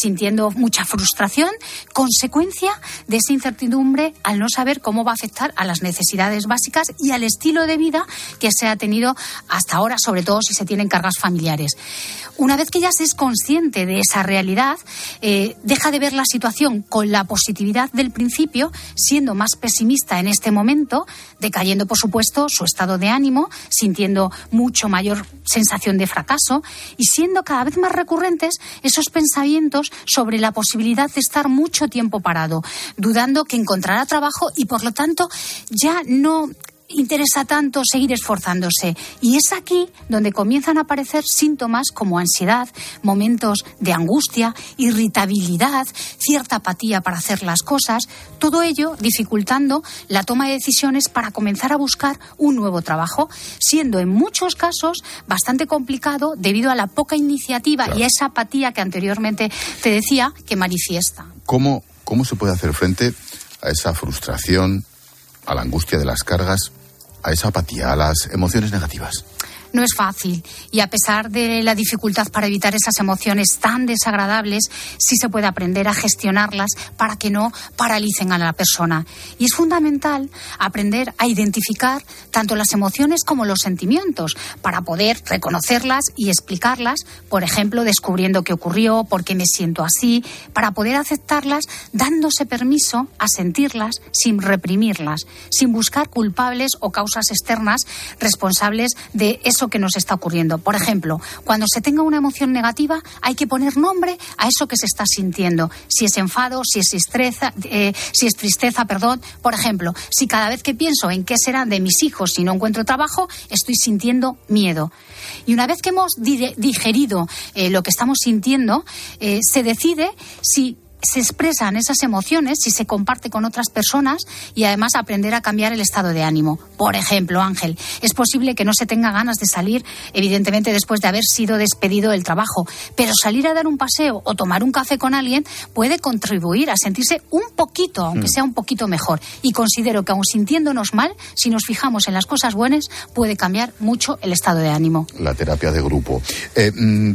sintiendo mucha frustración, consecuencia de esa incertidumbre al no saber cómo va a afectar a las necesidades básicas y al estilo de vida que se ha tenido hasta ahora, sobre todo si se tienen cargas familiares. Una vez que ya se es consciente de esa realidad, eh, deja de ver la situación con la positividad del principio, siendo más pesimista en este momento, decayendo, por supuesto, su estado de ánimo, sintiendo mucho mayor sensación de fracaso y siendo cada vez más recurrentes esos pensamientos sobre la posibilidad de estar mucho tiempo parado, dudando que encontrará trabajo y, por lo tanto, ya no interesa tanto seguir esforzándose. Y es aquí donde comienzan a aparecer síntomas como ansiedad, momentos de angustia, irritabilidad, cierta apatía para hacer las cosas, todo ello dificultando la toma de decisiones para comenzar a buscar un nuevo trabajo, siendo en muchos casos bastante complicado debido a la poca iniciativa claro. y a esa apatía que anteriormente te decía que manifiesta.
¿Cómo, cómo se puede hacer frente a esa frustración, a la angustia de las cargas, a esa apatía, a las emociones negativas?
No es fácil y a pesar de la dificultad para evitar esas emociones tan desagradables, sí se puede aprender a gestionarlas para que no paralicen a la persona. Y es fundamental aprender a identificar tanto las emociones como los sentimientos para poder reconocerlas y explicarlas, por ejemplo, descubriendo qué ocurrió, por qué me siento así, para poder aceptarlas dándose permiso a sentirlas sin reprimirlas, sin buscar culpables o causas externas responsables de eso que nos está ocurriendo. Por ejemplo, cuando se tenga una emoción negativa, hay que poner nombre a eso que se está sintiendo. Si es enfado, si es tristeza, eh, si es tristeza, perdón. Por ejemplo, si cada vez que pienso en qué será de mis hijos si no encuentro trabajo, estoy sintiendo miedo. Y una vez que hemos digerido eh, lo que estamos sintiendo, eh, se decide si se expresan esas emociones, si se comparte con otras personas y además aprender a cambiar el estado de ánimo. Por ejemplo, Ángel, es posible que no se tenga ganas de salir, evidentemente después de haber sido despedido del trabajo, pero salir a dar un paseo o tomar un café con alguien puede contribuir a sentirse un poquito, aunque sea un poquito mejor. Y considero que aun sintiéndonos mal, si nos fijamos en las cosas buenas, puede cambiar mucho el estado de ánimo.
La terapia de grupo. Eh,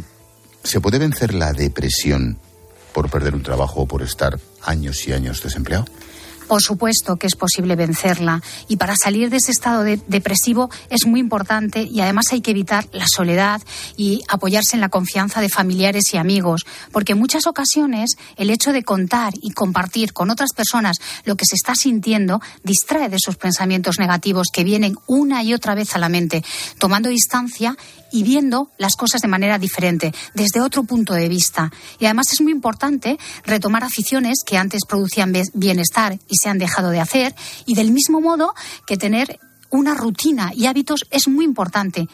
¿Se puede vencer la depresión por perder un trabajo o por estar años y años desempleado?
Por supuesto que es posible vencerla y para salir de ese estado de depresivo es muy importante y además hay que evitar la soledad y apoyarse en la confianza de familiares y amigos, porque en muchas ocasiones el hecho de contar y compartir con otras personas lo que se está sintiendo distrae de esos pensamientos negativos que vienen una y otra vez a la mente, tomando distancia y viendo las cosas de manera diferente, desde otro punto de vista. Y además es muy importante retomar aficiones que antes producían bienestar y se han dejado de hacer, y del mismo modo que tener una rutina y hábitos es muy importante.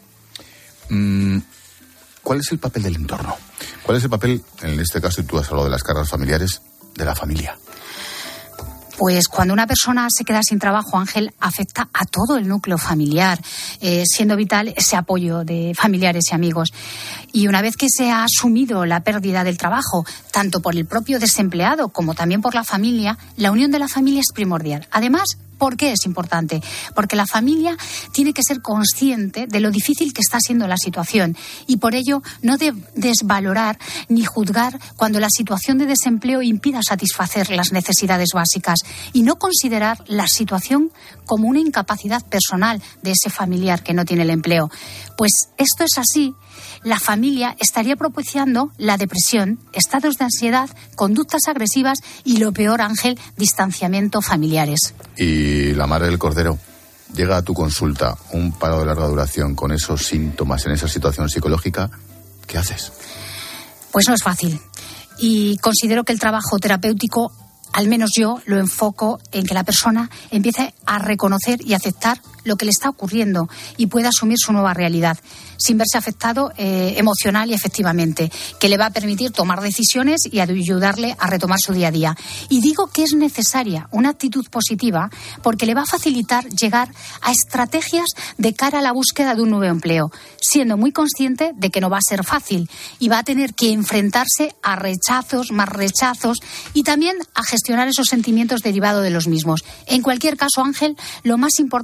¿Cuál es el papel del entorno? ¿Cuál es el papel, en este caso tú has hablado de las cargas familiares, de la familia?
Pues cuando una persona se queda sin trabajo, Ángel, afecta a todo el núcleo familiar, eh, siendo vital ese apoyo de familiares y amigos. Y una vez que se ha asumido la pérdida del trabajo, tanto por el propio desempleado como también por la familia, la unión de la familia es primordial. Además, ¿por qué es importante? Porque la familia tiene que ser consciente de lo difícil que está siendo la situación y por ello no debe desvalorar ni juzgar cuando la situación de desempleo impida satisfacer las necesidades básicas y no considerar la situación como una incapacidad personal de ese familiar que no tiene el empleo. Pues esto es así. La familia estaría propiciando la depresión, estados de ansiedad, conductas agresivas y, lo peor, Ángel, distanciamiento familiares.
Y la madre del cordero llega a tu consulta, un paro de larga duración con esos síntomas, en esa situación psicológica, ¿qué haces?
Pues no es fácil. Y considero que el trabajo terapéutico, al menos yo, lo enfoco en que la persona empiece a reconocer y aceptar lo que le está ocurriendo y pueda asumir su nueva realidad, sin verse afectado eh, emocional y efectivamente, que le va a permitir tomar decisiones y ayudarle a retomar su día a día. Y digo que es necesaria una actitud positiva porque le va a facilitar llegar a estrategias de cara a la búsqueda de un nuevo empleo, siendo muy consciente de que no va a ser fácil y va a tener que enfrentarse a rechazos, más rechazos y también a gestionar esos sentimientos derivados de los mismos. En cualquier caso, Ángel, lo más importante es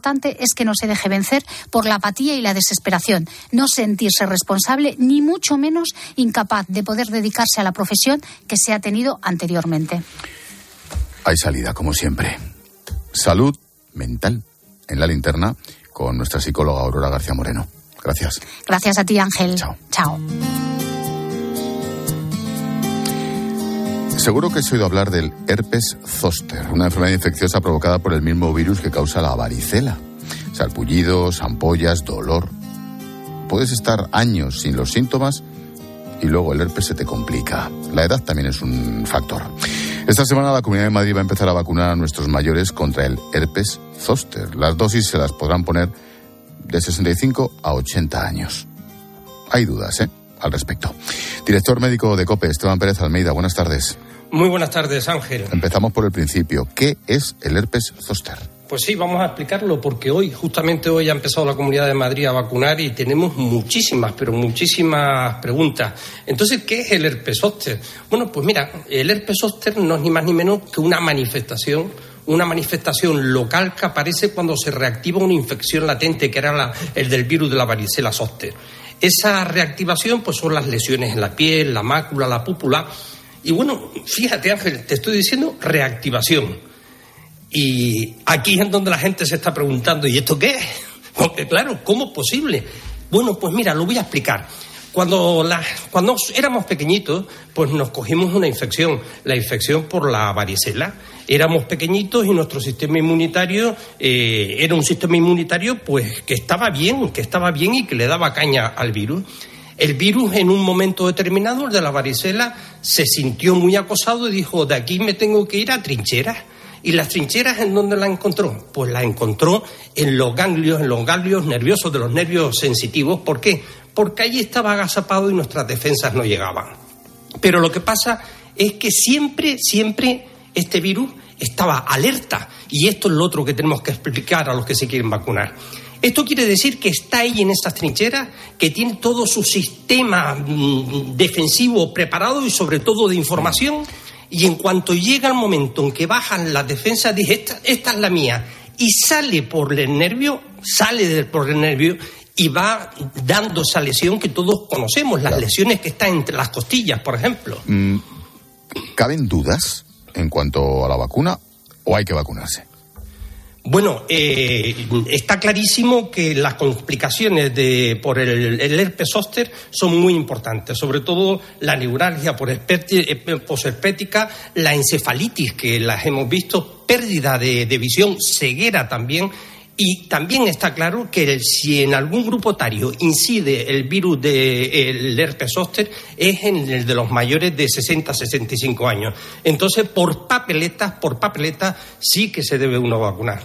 es que no se deje vencer por la apatía y la desesperación, no sentirse responsable ni mucho menos incapaz de poder dedicarse a la profesión que se ha tenido anteriormente.
Hay salida, como siempre. Salud mental en la linterna con nuestra psicóloga Aurora García Moreno. Gracias.
Gracias a ti, Ángel.
Chao.
Chao.
Seguro que has oído hablar del herpes zóster, una enfermedad infecciosa provocada por el mismo virus que causa la varicela. Sarpullidos, ampollas, dolor. Puedes estar años sin los síntomas y luego el herpes se te complica. La edad también es un factor. Esta semana la Comunidad de Madrid va a empezar a vacunar a nuestros mayores contra el herpes zóster. Las dosis se las podrán poner de sesenta y cinco a ochenta años. Hay dudas, ¿eh?, al respecto. Director médico de COPE, Esteban Pérez Almeida, buenas tardes.
Muy buenas tardes, Ángel.
Empezamos por el principio. ¿Qué es el herpes zóster?
Pues sí, vamos a explicarlo porque hoy, justamente hoy, ha empezado la Comunidad de Madrid a vacunar y tenemos muchísimas, pero muchísimas preguntas. Entonces, ¿qué es el herpes zóster? Bueno, pues mira, el herpes zóster no es ni más ni menos que una manifestación, una manifestación local que aparece cuando se reactiva una infección latente, que era la, el del virus de la varicela zóster. Esa reactivación pues son las lesiones en la piel, la mácula, la púpula. Y bueno, fíjate, Ángel, te estoy diciendo reactivación. Y aquí es donde la gente se está preguntando, ¿y esto qué es? Porque claro, ¿cómo es posible? Bueno, pues mira, lo voy a explicar. Cuando, la, cuando éramos pequeñitos, pues nos cogimos una infección, la infección por la varicela. Éramos pequeñitos y nuestro sistema inmunitario eh, era un sistema inmunitario pues que estaba bien, que estaba bien y que le daba caña al virus. El virus en un momento determinado, el de la varicela, se sintió muy acosado y dijo, de aquí me tengo que ir a trincheras. ¿Y las trincheras en dónde la encontró? Pues la encontró en los ganglios, en los ganglios nerviosos de los nervios sensitivos. ¿Por qué? Porque allí estaba agazapado y nuestras defensas no llegaban. Pero lo que pasa es que siempre, siempre este virus estaba alerta. Y esto es lo otro que tenemos que explicar a los que se quieren vacunar. Esto quiere decir que está ahí en esas trincheras, que tiene todo su sistema mmm, defensivo preparado y sobre todo de información. Y en cuanto llega el momento en que bajan las defensas, dice, esta, esta es la mía. Y sale por el nervio, sale del, por el nervio y va dando esa lesión que todos conocemos, las claro. lesiones que están entre las costillas, por ejemplo. Mm,
¿Caben dudas en cuanto a la vacuna o hay que vacunarse?
Bueno, eh, está clarísimo que las complicaciones de, por el, el herpes zóster son muy importantes, sobre todo la neuralgia por posherpética, la encefalitis, que las hemos visto, pérdida de, de visión, ceguera también. Y también está claro que si en algún grupo etario incide el virus del herpes zóster es en el de los mayores de sesenta a sesenta y cinco años. Entonces, por papeletas, por papeletas, sí que se debe uno vacunar.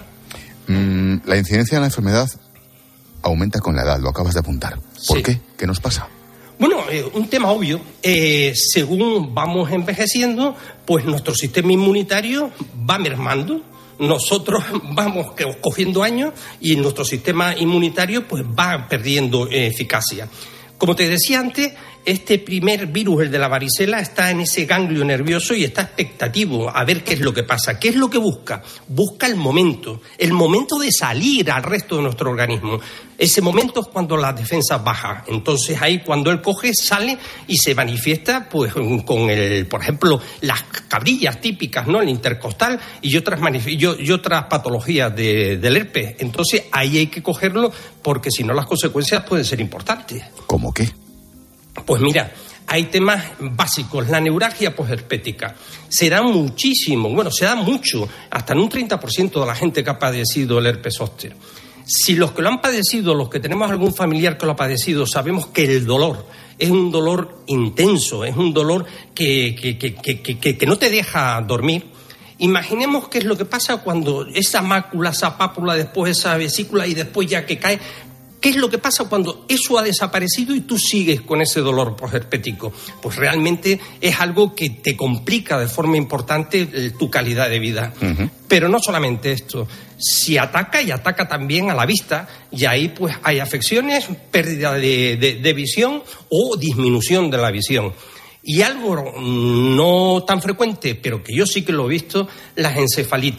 Mm, la incidencia de la enfermedad aumenta con la edad, lo acabas de apuntar. ¿Por sí. qué? ¿Qué nos pasa?
Bueno, eh, un tema obvio. Eh, según vamos envejeciendo, pues nuestro sistema inmunitario va mermando. Nosotros vamos cogiendo años y nuestro sistema inmunitario pues va perdiendo eh, eficacia. Como te decía antes, este primer virus, el de la varicela, está en ese ganglio nervioso y está expectativo a ver qué es lo que pasa. ¿Qué es lo que busca? Busca el momento, el momento de salir al resto de nuestro organismo. Ese momento es cuando las defensas bajan. Entonces ahí cuando él coge, sale y se manifiesta pues con, el, por ejemplo, las cabrillas típicas, ¿no? El intercostal y otras, manif- y, y otras patologías de, del herpes. Entonces ahí hay que cogerlo porque si no las consecuencias pueden ser importantes.
¿Cómo qué?
Pues mira, hay temas básicos. La neuralgia posherpética se da muchísimo, bueno, se da mucho, hasta en un treinta por ciento de la gente que ha padecido el herpes zóster. Si los que lo han padecido, los que tenemos algún familiar que lo ha padecido, sabemos que el dolor es un dolor intenso, es un dolor que, que, que, que, que, que no te deja dormir. Imaginemos qué es lo que pasa cuando esa mácula, esa pápula, después esa vesícula y después ya que cae. ¿Qué es lo que pasa cuando eso ha desaparecido y tú sigues con ese dolor posherpético? Pues realmente es algo que te complica de forma importante tu calidad de vida. Uh-huh. Pero no solamente esto, si ataca y ataca también a la vista, y ahí pues hay afecciones, pérdida de, de, de visión o disminución de la visión. Y algo no tan frecuente, pero que yo sí que lo he visto, las encefalitis.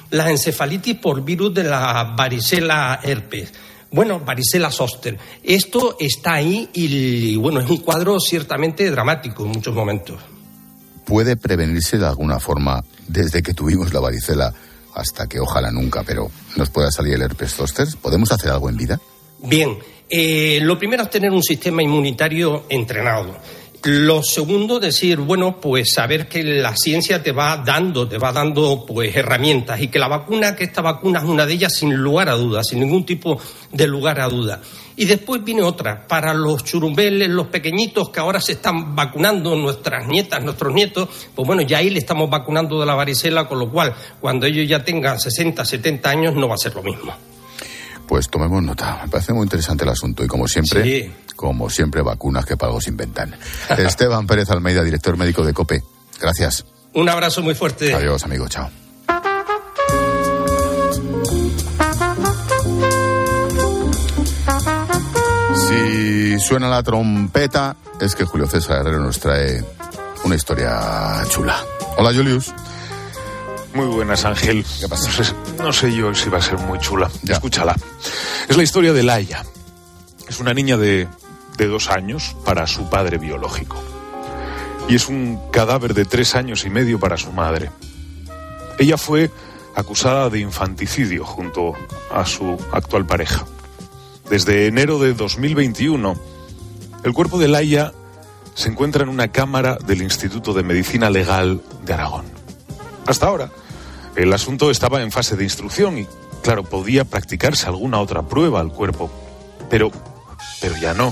la encefalitis por virus de la varicela herpes. Bueno, varicela zoster. Esto está ahí y, bueno, es un cuadro ciertamente dramático en muchos momentos.
¿Puede prevenirse de alguna forma desde que tuvimos la varicela hasta que ojalá nunca, pero nos pueda salir el herpes zóster? ¿Podemos hacer algo en vida?
Bien, eh, lo primero es tener un sistema inmunitario entrenado. Lo segundo, decir, bueno, pues saber que la ciencia te va dando, te va dando pues herramientas y que la vacuna, que esta vacuna es una de ellas sin lugar a dudas, sin ningún tipo de lugar a duda. Y después viene otra, para los churumbeles, los pequeñitos que ahora se están vacunando, nuestras nietas, nuestros nietos, pues bueno, ya ahí le estamos vacunando de la varicela, con lo cual, cuando ellos ya tengan sesenta, setenta años, no va a ser lo mismo.
Pues tomemos nota, me parece muy interesante el asunto y como siempre, sí. como siempre, vacunas que para algo se inventan. Esteban Pérez Almeida, director médico de COPE, gracias.
Un abrazo muy fuerte.
Adiós, amigo, chao. Si suena la trompeta, es que Julio César Herrero nos trae una historia chula. Hola, Julius.
Muy buenas, Ángel.
¿Qué pasa?
No sé, no sé yo si va a ser muy chula.
Ya.
Escúchala. Es la historia de Laia. Es una niña de, de dos años para su padre biológico. Y es un cadáver de tres años y medio para su madre. Ella fue acusada de infanticidio junto a su actual pareja. Desde enero de dos mil veintiuno, el cuerpo de Laia se encuentra en una cámara del Instituto de Medicina Legal de Aragón. Hasta ahora, el asunto estaba en fase de instrucción y, claro, podía practicarse alguna otra prueba al cuerpo, pero, pero ya no.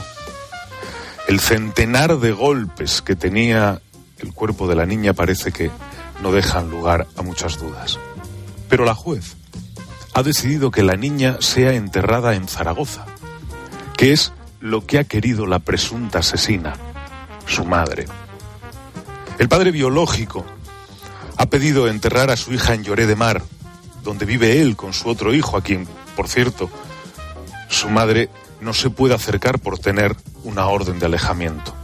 El centenar de golpes que tenía el cuerpo de la niña parece que no dejan lugar a muchas dudas. Pero la juez ha decidido que la niña sea enterrada en Zaragoza, que es lo que ha querido la presunta asesina, su madre. El padre biológico ha pedido enterrar a su hija en Lloret de Mar, donde vive él con su otro hijo, a quien, por cierto, su madre no se puede acercar por tener una orden de alejamiento.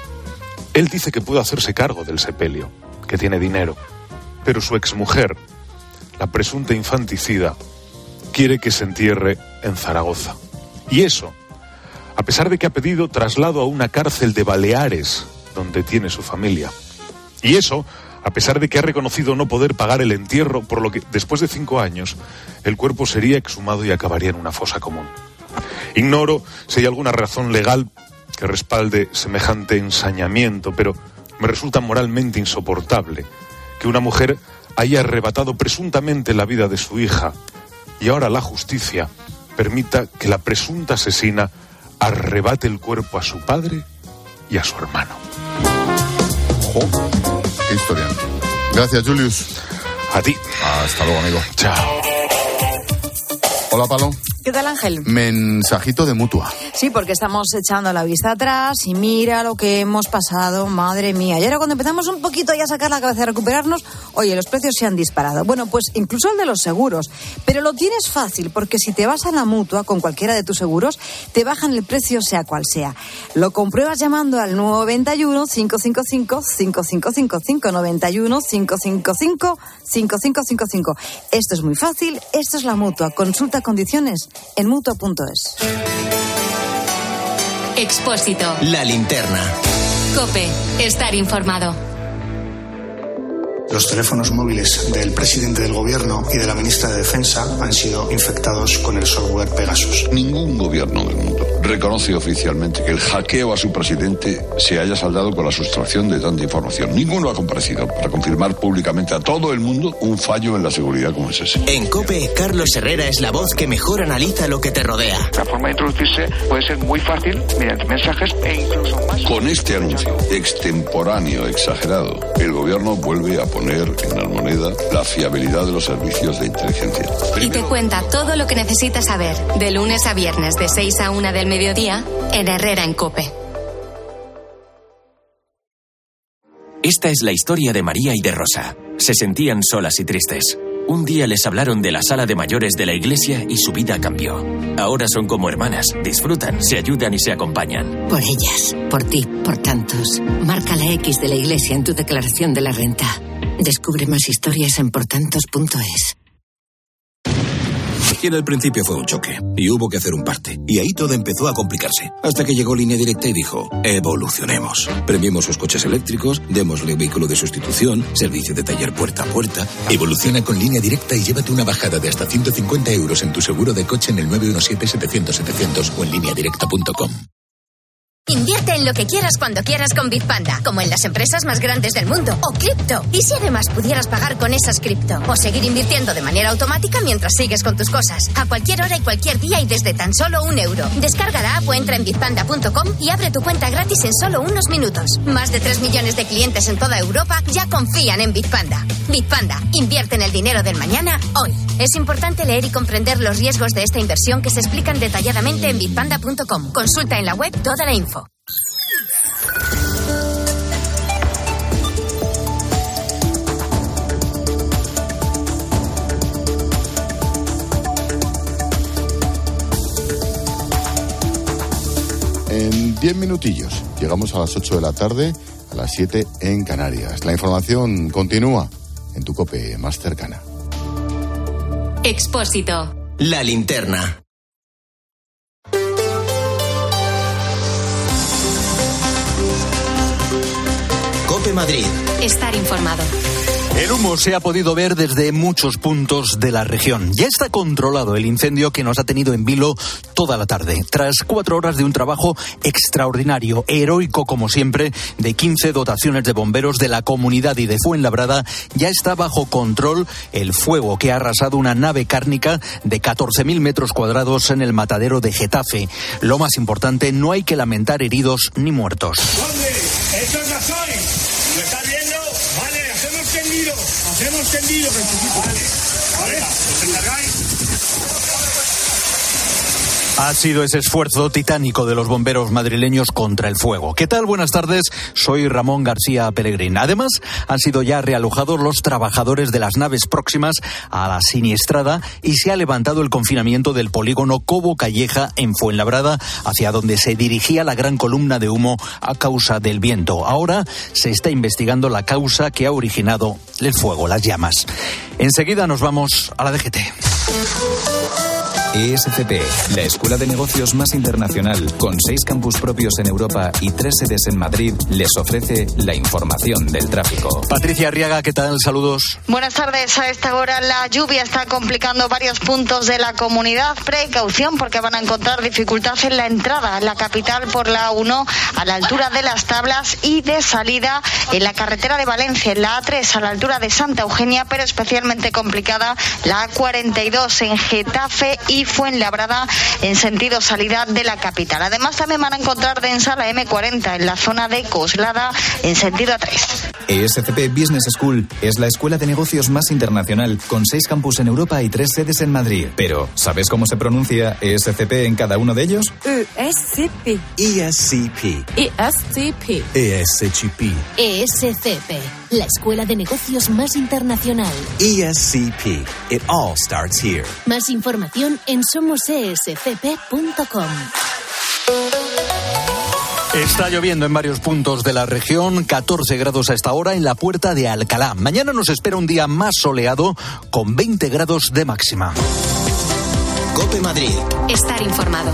Él dice que puede hacerse cargo del sepelio, que tiene dinero, pero su exmujer, la presunta infanticida, quiere que se entierre en Zaragoza. Y eso, a pesar de que ha pedido traslado a una cárcel de Baleares, donde tiene su familia. Y eso, a pesar de que ha reconocido no poder pagar el entierro, por lo que, después de cinco años, el cuerpo sería exhumado y acabaría en una fosa común. Ignoro si hay alguna razón legal que respalde semejante ensañamiento, pero me resulta moralmente insoportable que una mujer haya arrebatado presuntamente la vida de su hija y ahora la justicia permita que la presunta asesina arrebate el cuerpo a su padre y a su hermano.
¡Oh! ¡Qué historia! Gracias, Julius.
A ti.
Hasta luego, amigo.
Chao.
Hola, Palo.
¿Qué tal, Ángel?
Mensajito de Mutua.
Sí, porque estamos echando la vista atrás y mira lo que hemos pasado, madre mía. Y ahora cuando empezamos un poquito ya a sacar la cabeza, a recuperarnos, oye, los precios se han disparado. Bueno, pues incluso el de los seguros. Pero lo tienes fácil, porque si te vas a la Mutua con cualquiera de tus seguros, te bajan el precio sea cual sea. Lo compruebas llamando al noventa y uno, cinco cinco cinco, cinco cinco cinco cinco, noventa y uno, cinco cinco cinco, cinco cinco cinco cinco. Esto es muy fácil, esto es la Mutua. Consulta condiciones en mutua punto es.
Expósito.
La linterna.
COPE. Estar informado.
Los teléfonos móviles del presidente del gobierno y de la ministra de Defensa han sido infectados con el software Pegasus.
Ningún gobierno del mundo reconoce oficialmente que el hackeo a su presidente se haya saldado con la sustracción de tanta información. Ninguno ha comparecido para confirmar públicamente a todo el mundo un fallo en la seguridad como es ese.
En COPE, Carlos Herrera es la voz que mejor analiza lo que te rodea.
La forma de introducirse puede ser muy fácil mediante mensajes e incluso más.
Con este anuncio extemporáneo, exagerado, el gobierno vuelve a poner en Almoneda la fiabilidad de los servicios de inteligencia.
Primero, y te cuenta todo lo que necesitas saber de lunes a viernes de seis a una del mediodía en Herrera en COPE.
Esta es la historia de María y de Rosa. Se sentían solas y tristes. Un día les hablaron de la sala de mayores de la iglesia y su vida cambió. Ahora son como hermanas, disfrutan, se ayudan y se acompañan.
Por ellas, por ti, por tantos. Marca la X de la iglesia en tu declaración de la renta. Descubre más historias en portantos punto es.
Siquiera al principio fue un choque y hubo que hacer un parte. Y ahí todo empezó a complicarse. Hasta que llegó Línea Directa y dijo, evolucionemos. Premiemos sus coches eléctricos, démosle vehículo de sustitución, servicio de taller puerta a puerta.
Evoluciona con Línea Directa y llévate una bajada de hasta ciento cincuenta euros en tu seguro de coche en el nueve uno siete, setecientos, setecientos o en línea directa punto com.
Invierte en lo que quieras cuando quieras con Bitpanda, como en las empresas más grandes del mundo, o cripto. ¿Y si además pudieras pagar con esas cripto? O seguir invirtiendo de manera automática mientras sigues con tus cosas, a cualquier hora y cualquier día y desde tan solo un euro. Descarga la app o entra en bitpanda punto com y abre tu cuenta gratis en solo unos minutos. Más de tres millones de clientes en toda Europa ya confían en Bitpanda. Bitpanda, invierte en el dinero del mañana hoy. Es importante leer y comprender los riesgos de esta inversión que se explican detalladamente en bitpanda punto com. Consulta en la web toda la info.
En diez minutillos llegamos a las ocho de la tarde, a las siete en Canarias. La información continúa en tu COPE más cercana.
Expósito.
La linterna. COPE Madrid.
Estar informado.
El humo se ha podido ver desde muchos puntos de la región. Ya está controlado el incendio que nos ha tenido en vilo toda la tarde. Tras cuatro horas de un trabajo extraordinario, heroico como siempre, de quince dotaciones de bomberos de la comunidad y de Fuenlabrada, ya está bajo control el fuego que ha arrasado una nave cárnica de catorce mil metros cuadrados en el matadero de Getafe. Lo más importante, no hay que lamentar heridos ni muertos.
¿Dónde? ¡Esto es gasoil! ¿Lo estás viendo? Vale, hacemos tendido. Hacemos tendido, que necesito. Vale, vale, ¿os encargáis?
Ha sido ese esfuerzo titánico de los bomberos madrileños contra el fuego. ¿Qué tal? Buenas tardes, soy Ramón García Pellegrín. Además, han sido ya realojados los trabajadores de las naves próximas a la siniestrada y se ha levantado el confinamiento del polígono Cobo Calleja en Fuenlabrada, hacia donde se dirigía la gran columna de humo a causa del viento. Ahora se está investigando la causa que ha originado el fuego, las llamas. Enseguida nos vamos a la D G T.
E S C P, la escuela de negocios más internacional, con seis campus propios en Europa y tres sedes en Madrid, les ofrece la información del tráfico.
Patricia Arriaga, ¿qué tal? Saludos.
Buenas tardes. A esta hora la lluvia está complicando varios puntos de la comunidad. Precaución porque van a encontrar dificultad en la entrada a la capital por la A uno a la altura de Las Tablas y de salida en la carretera de Valencia, en la A tres a la altura de Santa Eugenia, pero especialmente complicada la A cuarenta y dos en Getafe y Fuenlabrada en sentido salida de la capital. Además también van a encontrar densa la eme cuarenta en la zona de Coslada en sentido A tres.
E S C P Business School es la escuela de negocios más internacional, con seis campus en Europa y tres sedes en Madrid. Pero, ¿sabes cómo se pronuncia E S C P en cada uno de ellos?
E S C P.
E S C P.
E S C P.
E S C P.
E S C P, la escuela de negocios más internacional.
E S C P. It all starts here.
Más información en somos e s c p punto com.
Está lloviendo en varios puntos de la región, catorce grados a esta hora en la Puerta de Alcalá. Mañana nos espera un día más soleado con veinte grados de máxima.
COPE Madrid.
Estar informado.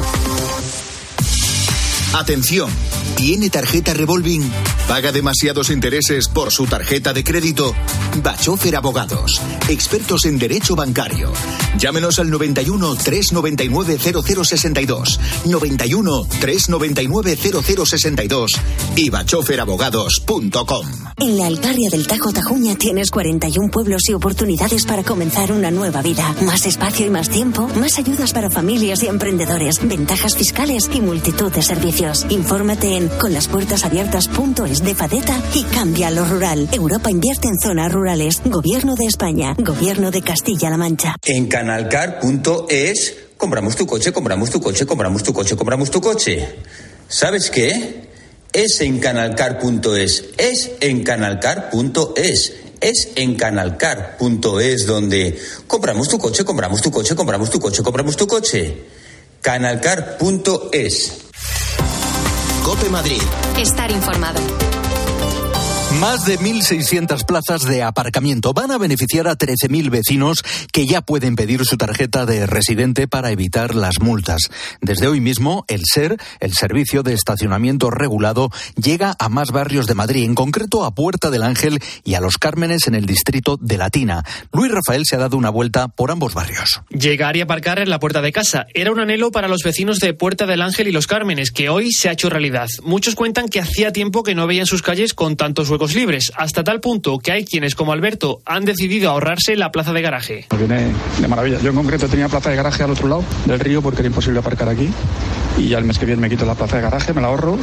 Atención, ¿tiene tarjeta revolving? ¿Paga demasiados intereses por su tarjeta de crédito? Bachofer Abogados, expertos en derecho bancario. Llámenos al noventa y uno, trescientos noventa y nueve, cero cero sesenta y dos, noventa y uno, trescientos noventa y nueve, cero cero sesenta y dos y bachofer abogados punto com.
En la Alcarria del Tajo Tajuña tienes cuarenta y uno pueblos y oportunidades para comenzar una nueva vida. Más espacio y más tiempo, más ayudas para familias y emprendedores, ventajas fiscales y multitud de servicios. Infórmate en conlaspuertasabiertas punto es de Fadeta y cambia lo rural. Europa invierte en zonas rurales. Gobierno de España. Gobierno de Castilla-La Mancha.
En canalcar punto es compramos tu coche, compramos tu coche, compramos tu coche, compramos tu coche. ¿Sabes qué? Es en canalcar punto es. Es en canalcar punto es. Es en canalcar punto es donde compramos tu coche, compramos tu coche, compramos tu coche, compramos tu coche. canalcar punto es.
COPE Madrid.
Estar informado.
Más de mil seiscientas plazas de aparcamiento van a beneficiar a trece mil vecinos que ya pueden pedir su tarjeta de residente para evitar las multas. Desde hoy mismo, el SER, el Servicio de Estacionamiento Regulado, llega a más barrios de Madrid, en concreto a Puerta del Ángel y a Los Cármenes en el distrito de Latina. Luis Rafael se ha dado una vuelta por ambos barrios.
Llegar y aparcar en la puerta de casa era un anhelo para los vecinos de Puerta del Ángel y Los Cármenes, que hoy se ha hecho realidad. Muchos cuentan que hacía tiempo que no veían sus calles con tantos huecos libres, hasta tal punto que hay quienes, como Alberto, han decidido ahorrarse la plaza de garaje.
Viene de maravilla. Yo en concreto tenía plaza de garaje al otro lado del río porque era imposible aparcar aquí, y ya el mes que viene me quito la plaza de garaje, me la ahorro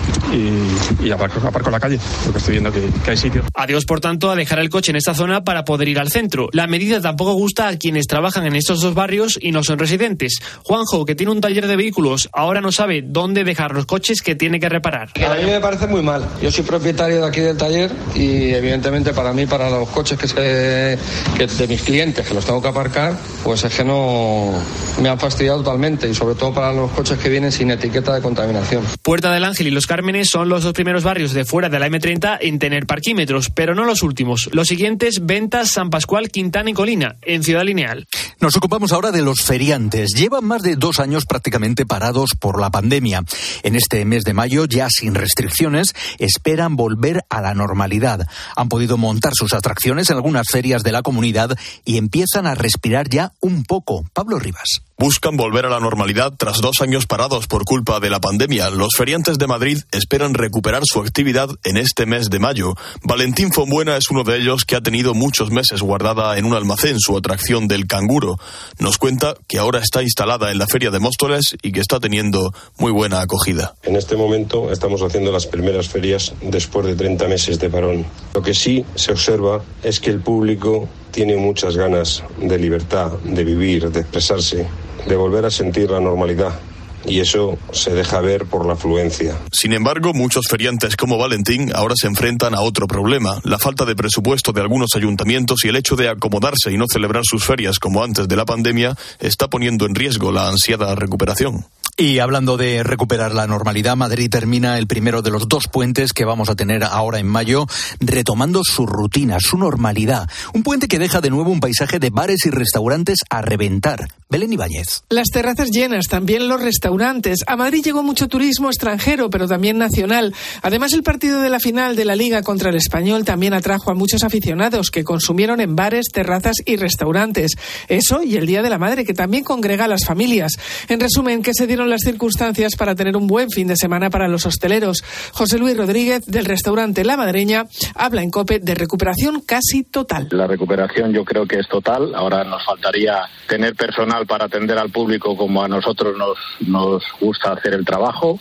y, y aparco, aparco en la calle, porque estoy viendo que, que hay sitio.
Adiós, por tanto, a dejar el coche en esta zona para poder ir al centro. La medida tampoco gusta a quienes trabajan en estos dos barrios y no son residentes. Juanjo, que tiene un taller de vehículos, ahora no sabe dónde dejar los coches que tiene que reparar.
A mí me parece muy mal. Yo soy propietario de aquí del taller y evidentemente para mí, para los coches que, se, que de mis clientes que los tengo que aparcar, pues es que no me han fastidiado totalmente, y sobre todo para los coches que vienen sin etiqueta de contaminación.
Puerta del Ángel y Los Cármenes son los dos primeros barrios de fuera de la eme treinta en tener parquímetros, pero no los últimos. Los siguientes: Ventas, San Pascual, Quintana y Colina, en Ciudad Lineal.
Nos ocupamos ahora de los feriantes. Llevan más de dos años prácticamente parados por la pandemia. En este mes de mayo, ya sin restricciones, esperan volver a la normalidad. Han podido montar sus atracciones en algunas ferias de la comunidad y empiezan a respirar ya un poco. Pablo Rivas.
Buscan volver a la normalidad tras dos años parados por culpa de la pandemia. Los feriantes de Madrid esperan recuperar su actividad en este mes de mayo. Valentín Fonbuena es uno de ellos, que ha tenido muchos meses guardada en un almacén su atracción del canguro. Nos cuenta que ahora está instalada en la Feria de Móstoles y que está teniendo muy buena acogida.
En este momento estamos haciendo las primeras ferias después de treinta meses de parón. Lo que sí se observa es que el público tiene muchas ganas de libertad, de vivir, de expresarse, de volver a sentir la normalidad. Y eso se deja ver por la afluencia.
Sin embargo, muchos feriantes como Valentín ahora se enfrentan a otro problema: la falta de presupuesto de algunos ayuntamientos y el hecho de acomodarse y no celebrar sus ferias como antes de la pandemia está poniendo en riesgo la ansiada recuperación.
Y hablando de recuperar la normalidad, Madrid termina el primero de los dos puentes que vamos a tener ahora en mayo, retomando su rutina, su normalidad. Un puente que deja de nuevo un paisaje de bares y restaurantes a reventar. Belén Ibáñez.
Las terrazas llenas, también los restaurantes. A Madrid llegó mucho turismo extranjero, pero también nacional. Además, el partido de la final de la Liga contra el Español también atrajo a muchos aficionados que consumieron en bares, terrazas y restaurantes. Eso y el Día de la Madre, que también congrega a las familias. En resumen, ¿qué se dieron las circunstancias para tener un buen fin de semana para los hosteleros? José Luis Rodríguez, del restaurante La Madreña, habla en COPE de recuperación casi total.
La recuperación yo creo que es total. Ahora nos faltaría tener personal para atender al público como a nosotros nos, nos gusta hacer el trabajo,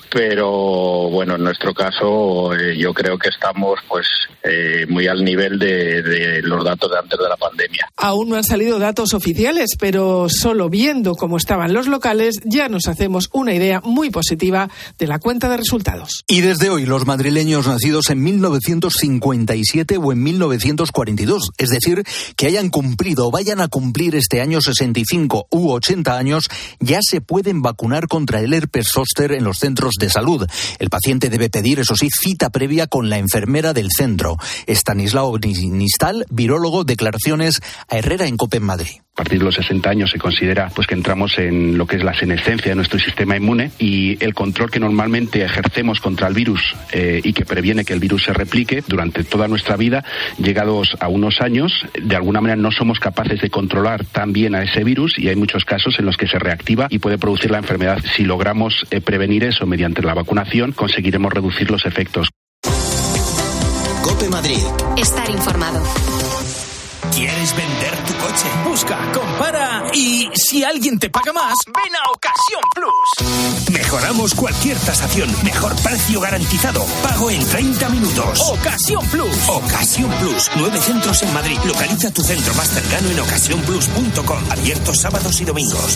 pero bueno, en nuestro caso eh, yo creo que estamos pues eh, muy al nivel de, de los datos de antes de la pandemia.
Aún no han salido datos oficiales, pero solo viendo cómo estaban los locales ya nos hacemos una idea muy positiva de la cuenta de resultados.
Y desde hoy los madrileños nacidos en mil novecientos cincuenta y siete o en mil novecientos cuarenta y dos, es decir, que hayan cumplido o vayan a cumplir este año sesenta y cinco u ochenta años, ya se pueden vacunar contra el herpes zóster en los centros de salud. El paciente debe pedir, eso sí, cita previa con la enfermera del centro. Estanislao Nistal, virólogo, declaraciones a Herrera en COPE en Madrid.
A partir de los sesenta años se considera pues que entramos en lo que es la senescencia de nuestro sistema inmune, y el control que normalmente ejercemos contra el virus eh, y que previene que el virus se replique durante toda nuestra vida, llegados a unos años, de alguna manera no somos capaces de controlar tan bien a ese virus, y hay muchos casos en los que se reactiva y puede producir la enfermedad. Si logramos eh, prevenir eso mediante la vacunación, conseguiremos reducir los efectos.
COPE Madrid.
Estar informado.
¿Quieres vender tu coche? Busca, compara y si alguien te paga más, ven a Ocasión Plus. Mejoramos cualquier tasación, mejor precio garantizado, pago en treinta minutos. Ocasión Plus. Ocasión Plus, nueve centros en Madrid. Localiza tu centro más cercano en ocasión plus punto com. Abiertos sábados y domingos.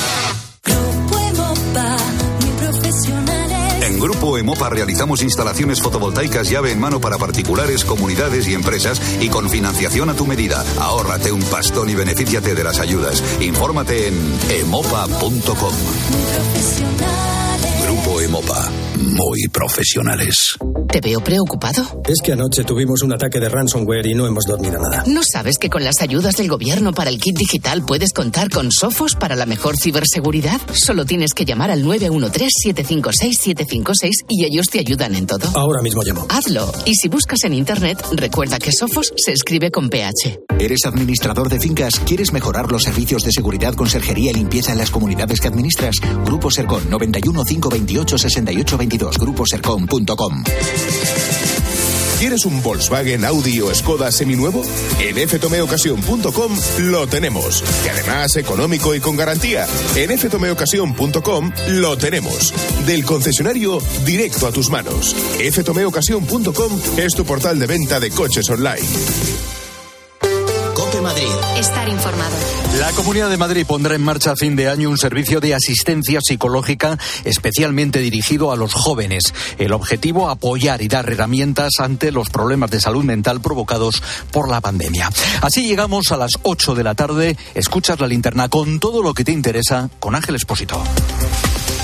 En Grupo Emopa realizamos instalaciones fotovoltaicas llave en mano para particulares, comunidades y empresas, y con financiación a tu medida. Ahórrate un pastón y benefíciate de las ayudas. Infórmate en emopa punto com. Grupo Emopa.
muy profesionales.
¿Te veo preocupado?
Es que anoche tuvimos un ataque de ransomware y no hemos dormido nada.
¿No sabes que con las ayudas del gobierno para el kit digital puedes contar con Sophos para la mejor ciberseguridad? Solo tienes que llamar al nueve uno tres, siete cinco seis, siete cinco seis y ellos te ayudan en todo.
Ahora mismo llamo.
Hazlo. Y si buscas en internet, recuerda que Sophos se escribe con P H.
¿Eres administrador de fincas? ¿Quieres mejorar los servicios de seguridad, conserjería y limpieza en las comunidades que administras? Grupo Sercon, noventa y uno, cinco veintiocho, sesenta y ocho veintidós, grupo sercon punto com.
¿Quieres un Volkswagen, Audi o Skoda seminuevo? En f tome ocasión punto com lo tenemos. Y además económico y con garantía. En f tome ocasión punto com lo tenemos. Del concesionario directo a tus manos. f tome ocasión punto com es tu portal de venta de coches online.
COPE Madrid.
Estar informado.
La Comunidad de Madrid pondrá en marcha a fin de año un servicio de asistencia psicológica especialmente dirigido a los jóvenes. El objetivo, apoyar y dar herramientas ante los problemas de salud mental provocados por la pandemia. Así llegamos a las ocho de la tarde. Escuchas La Linterna con todo lo que te interesa con Ángel Expósito.